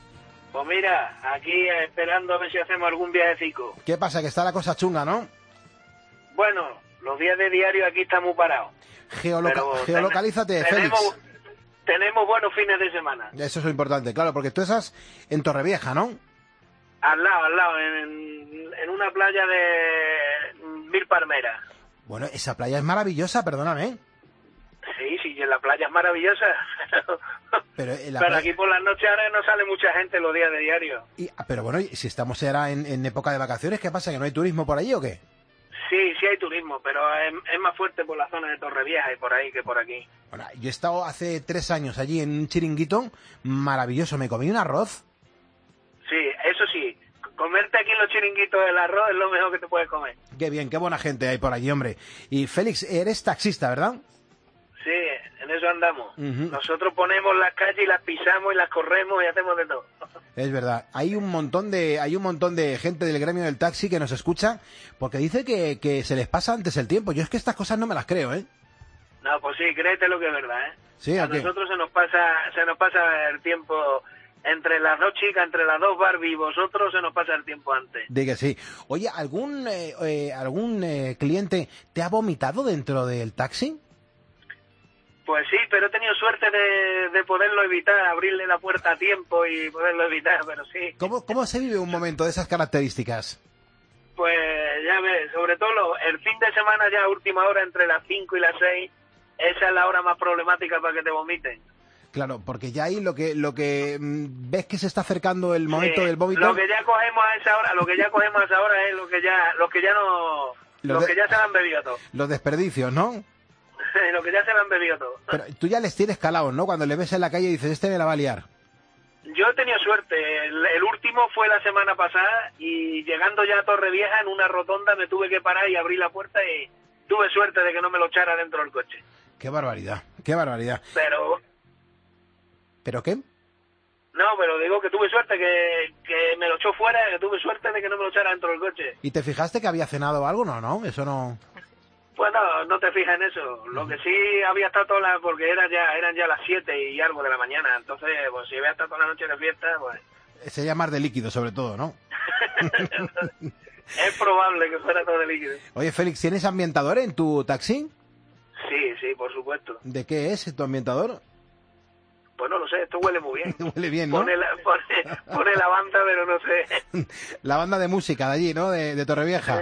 Pues mira, aquí esperando a ver si hacemos algún viajecico. ¿Qué pasa? Que está la cosa chunga, ¿no? Bueno, los días de diario aquí estamos parados. Geolocalízate, Félix. Tenemos buenos fines de semana. Eso es lo importante, claro, porque tú estás en Torrevieja, ¿no? Al lado, en una playa de 1000 palmeras. Bueno, esa playa es maravillosa, perdóname. Sí, la playa es maravillosa. Pero aquí por las noches ahora no sale mucha gente los días de diario. Pero bueno, si estamos ahora en época de vacaciones, ¿qué pasa? ¿Que no hay turismo por allí o qué? Sí hay turismo, pero es más fuerte por la zona de Torrevieja y por ahí que por aquí. Bueno, yo he estado hace 3 años allí en un chiringuito maravilloso. Me comí un arroz. Sí, eso sí. Comerte aquí en los chiringuitos el arroz es lo mejor que te puedes comer. Qué bien, qué buena gente hay por allí, hombre. Y Félix, eres taxista, ¿verdad? Sí, en eso andamos. Nosotros ponemos las calles y las pisamos y las corremos y hacemos de todo. Es verdad. Hay un montón de gente del gremio del taxi que nos escucha porque dice que se les pasa antes el tiempo. Yo es que estas cosas no me las creo, ¿eh? No, pues sí, créete lo que es verdad, ¿eh? Sí, a nosotros se nos pasa el tiempo entre las dos chicas, entre las dos Barbie y vosotros se nos pasa el tiempo antes. Diga sí. Oye, ¿algún cliente te ha vomitado dentro del taxi? Pues sí, pero he tenido suerte de poderlo evitar, abrirle la puerta a tiempo y poderlo evitar, pero sí. ¿Cómo se vive un momento de esas características? Pues ya ves, sobre todo el fin de semana ya a última hora entre las 5 y las 6, esa es la hora más problemática para que te vomiten. Claro, porque ya ahí lo que ves que se está acercando el momento del vómito. Lo que ya cogemos a esa hora, es lo que ya se lo han bebido todo. Los desperdicios, ¿no? Lo que ya se lo han bebido todo. Pero tú ya les tienes calados, ¿no? Cuando le ves en la calle y dices, este me la va a liar. Yo he tenido suerte. El último fue la semana pasada y llegando ya a Torrevieja en una rotonda me tuve que parar y abrir la puerta y tuve suerte de que no me lo echara dentro del coche. Qué barbaridad, qué barbaridad. ¿Pero qué? No, pero digo que tuve suerte que me lo echó fuera, que tuve suerte de que no me lo echara dentro del coche. ¿Y te fijaste que había cenado algo? No, eso no... Pues no te fijas en eso. Lo que sí había estado porque eran ya las 7 y algo de la mañana. Entonces, pues si había estado toda la noche de fiesta, pues... Sería más de líquido, sobre todo, ¿no? Es probable que fuera todo de líquido. Oye, Félix, ¿tienes ambientador en tu taxi? Sí, por supuesto. ¿De qué es tu ambientador? Pues no lo sé, esto huele muy bien. Huele bien, ¿no? Pone la banda, pero no sé. La banda de música de allí, ¿no? De Torrevieja.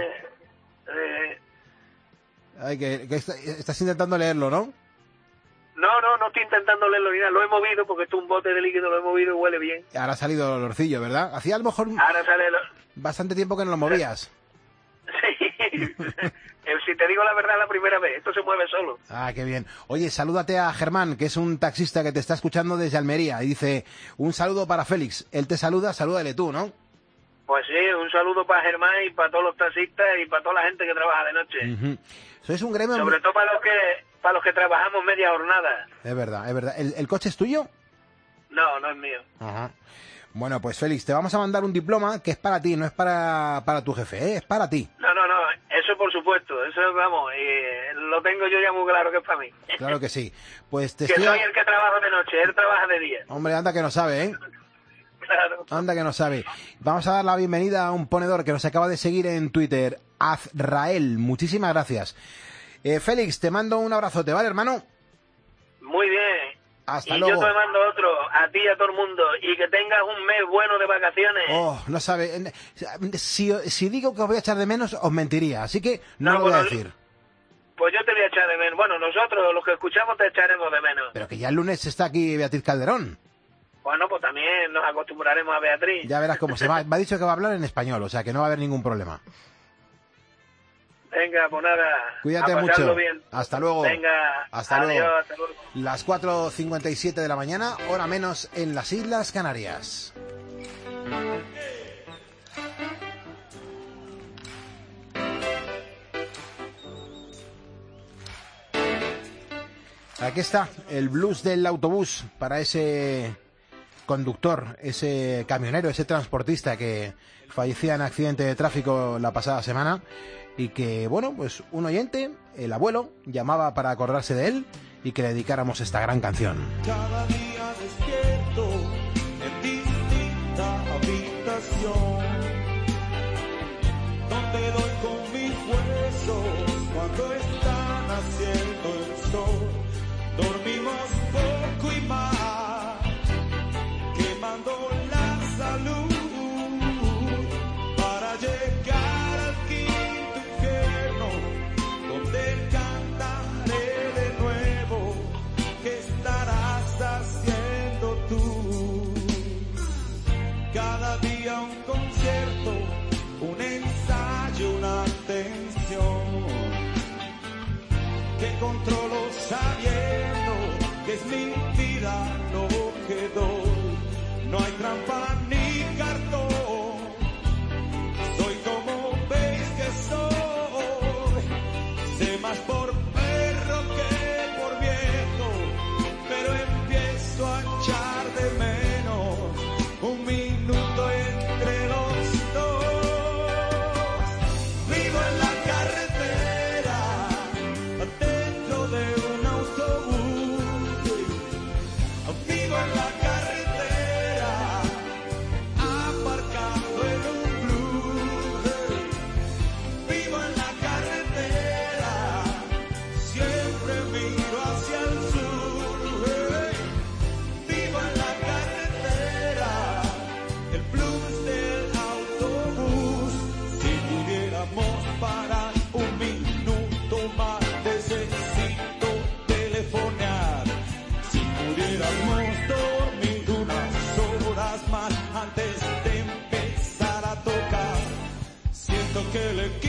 Ay, que estás intentando leerlo, ¿no? No estoy intentando leerlo ni nada. Lo he movido porque esto es un bote de líquido, lo he movido y huele bien. Ahora ha salido el olorcillo, ¿verdad? Hacía a lo mejor bastante tiempo que no lo movías. Sí. Si te digo la verdad, la primera vez. Esto se mueve solo. Ah, qué bien. Oye, salúdate a Germán, que es un taxista que te está escuchando desde Almería. Y dice, un saludo para Félix. Él te saluda, salúdale tú, ¿no? Pues sí, un saludo para Germán y para todos los taxistas y para toda la gente que trabaja de noche. Sois un gremio... Sobre todo para los que trabajamos media jornada. Es verdad. ¿El coche es tuyo? No es mío. Ajá. Bueno, pues Félix, te vamos a mandar un diploma que es para ti, no es para tu jefe, ¿eh? Es para ti. No, eso por supuesto, eso vamos, lo tengo yo ya muy claro que es para mí. Claro que sí. Pues soy el que trabaja de noche, él trabaja de día. Hombre, anda que no sabe, ¿eh? Claro. Anda que no sabe. Vamos a dar la bienvenida a un ponedor que nos acaba de seguir en Twitter, Azrael. Muchísimas gracias. Félix, te mando un abrazote, ¿vale, hermano? Muy bien. Hasta luego. Yo te mando otro, a ti y a todo el mundo, y que tengas un mes bueno de vacaciones. Oh, no sabe. Si digo que os voy a echar de menos, os mentiría, así que no lo voy a decir. Pues yo te voy a echar de menos. Bueno, nosotros, los que escuchamos, te echaremos de menos. Pero que ya el lunes está aquí Beatriz Calderón. Bueno, pues también nos acostumbraremos a Beatriz. Ya verás cómo se va. Me ha dicho que va a hablar en español, o sea que no va a haber ningún problema. Venga, pues nada. Cuídate mucho. Bien. Hasta luego. Venga, hasta adiós, luego. hasta luego. Las 4:57 de la mañana, hora menos en las Islas Canarias. Aquí está el blues del autobús para ese conductor, ese camionero, ese transportista que fallecía en accidente de tráfico la pasada semana y que, bueno, pues un oyente, el abuelo, llamaba para acordarse de él y que le dedicáramos esta gran canción. Cada día despierto en distintas habitación donde doy con mis huesos cuando están haciendo el sol. Dormimos poco y más, quemando la salud para llegar al quinto infierno, donde cantaré de nuevo. ¿Qué estarás haciendo tú? Cada día un concierto, un ensayo, una tensión que controlo sabiendo que es mi vida lo que doy. No hay trampa ni cartón, soy como veis que soy. Sé más por perro que por viejo, pero empiezo a echar de menos un minuto entre los dos. Vivo en la carretera, dentro de un autobús. Vivo en la carretera, aparcado en un blues. Vivo en la carretera, siempre miro hacia el sur. Vivo en la carretera, el blues del autobús. Si pudiéramos parar un minuto más, necesito telefonear. Si pudiéramos dormir unas horas más antes de empezar a tocar. Siento que le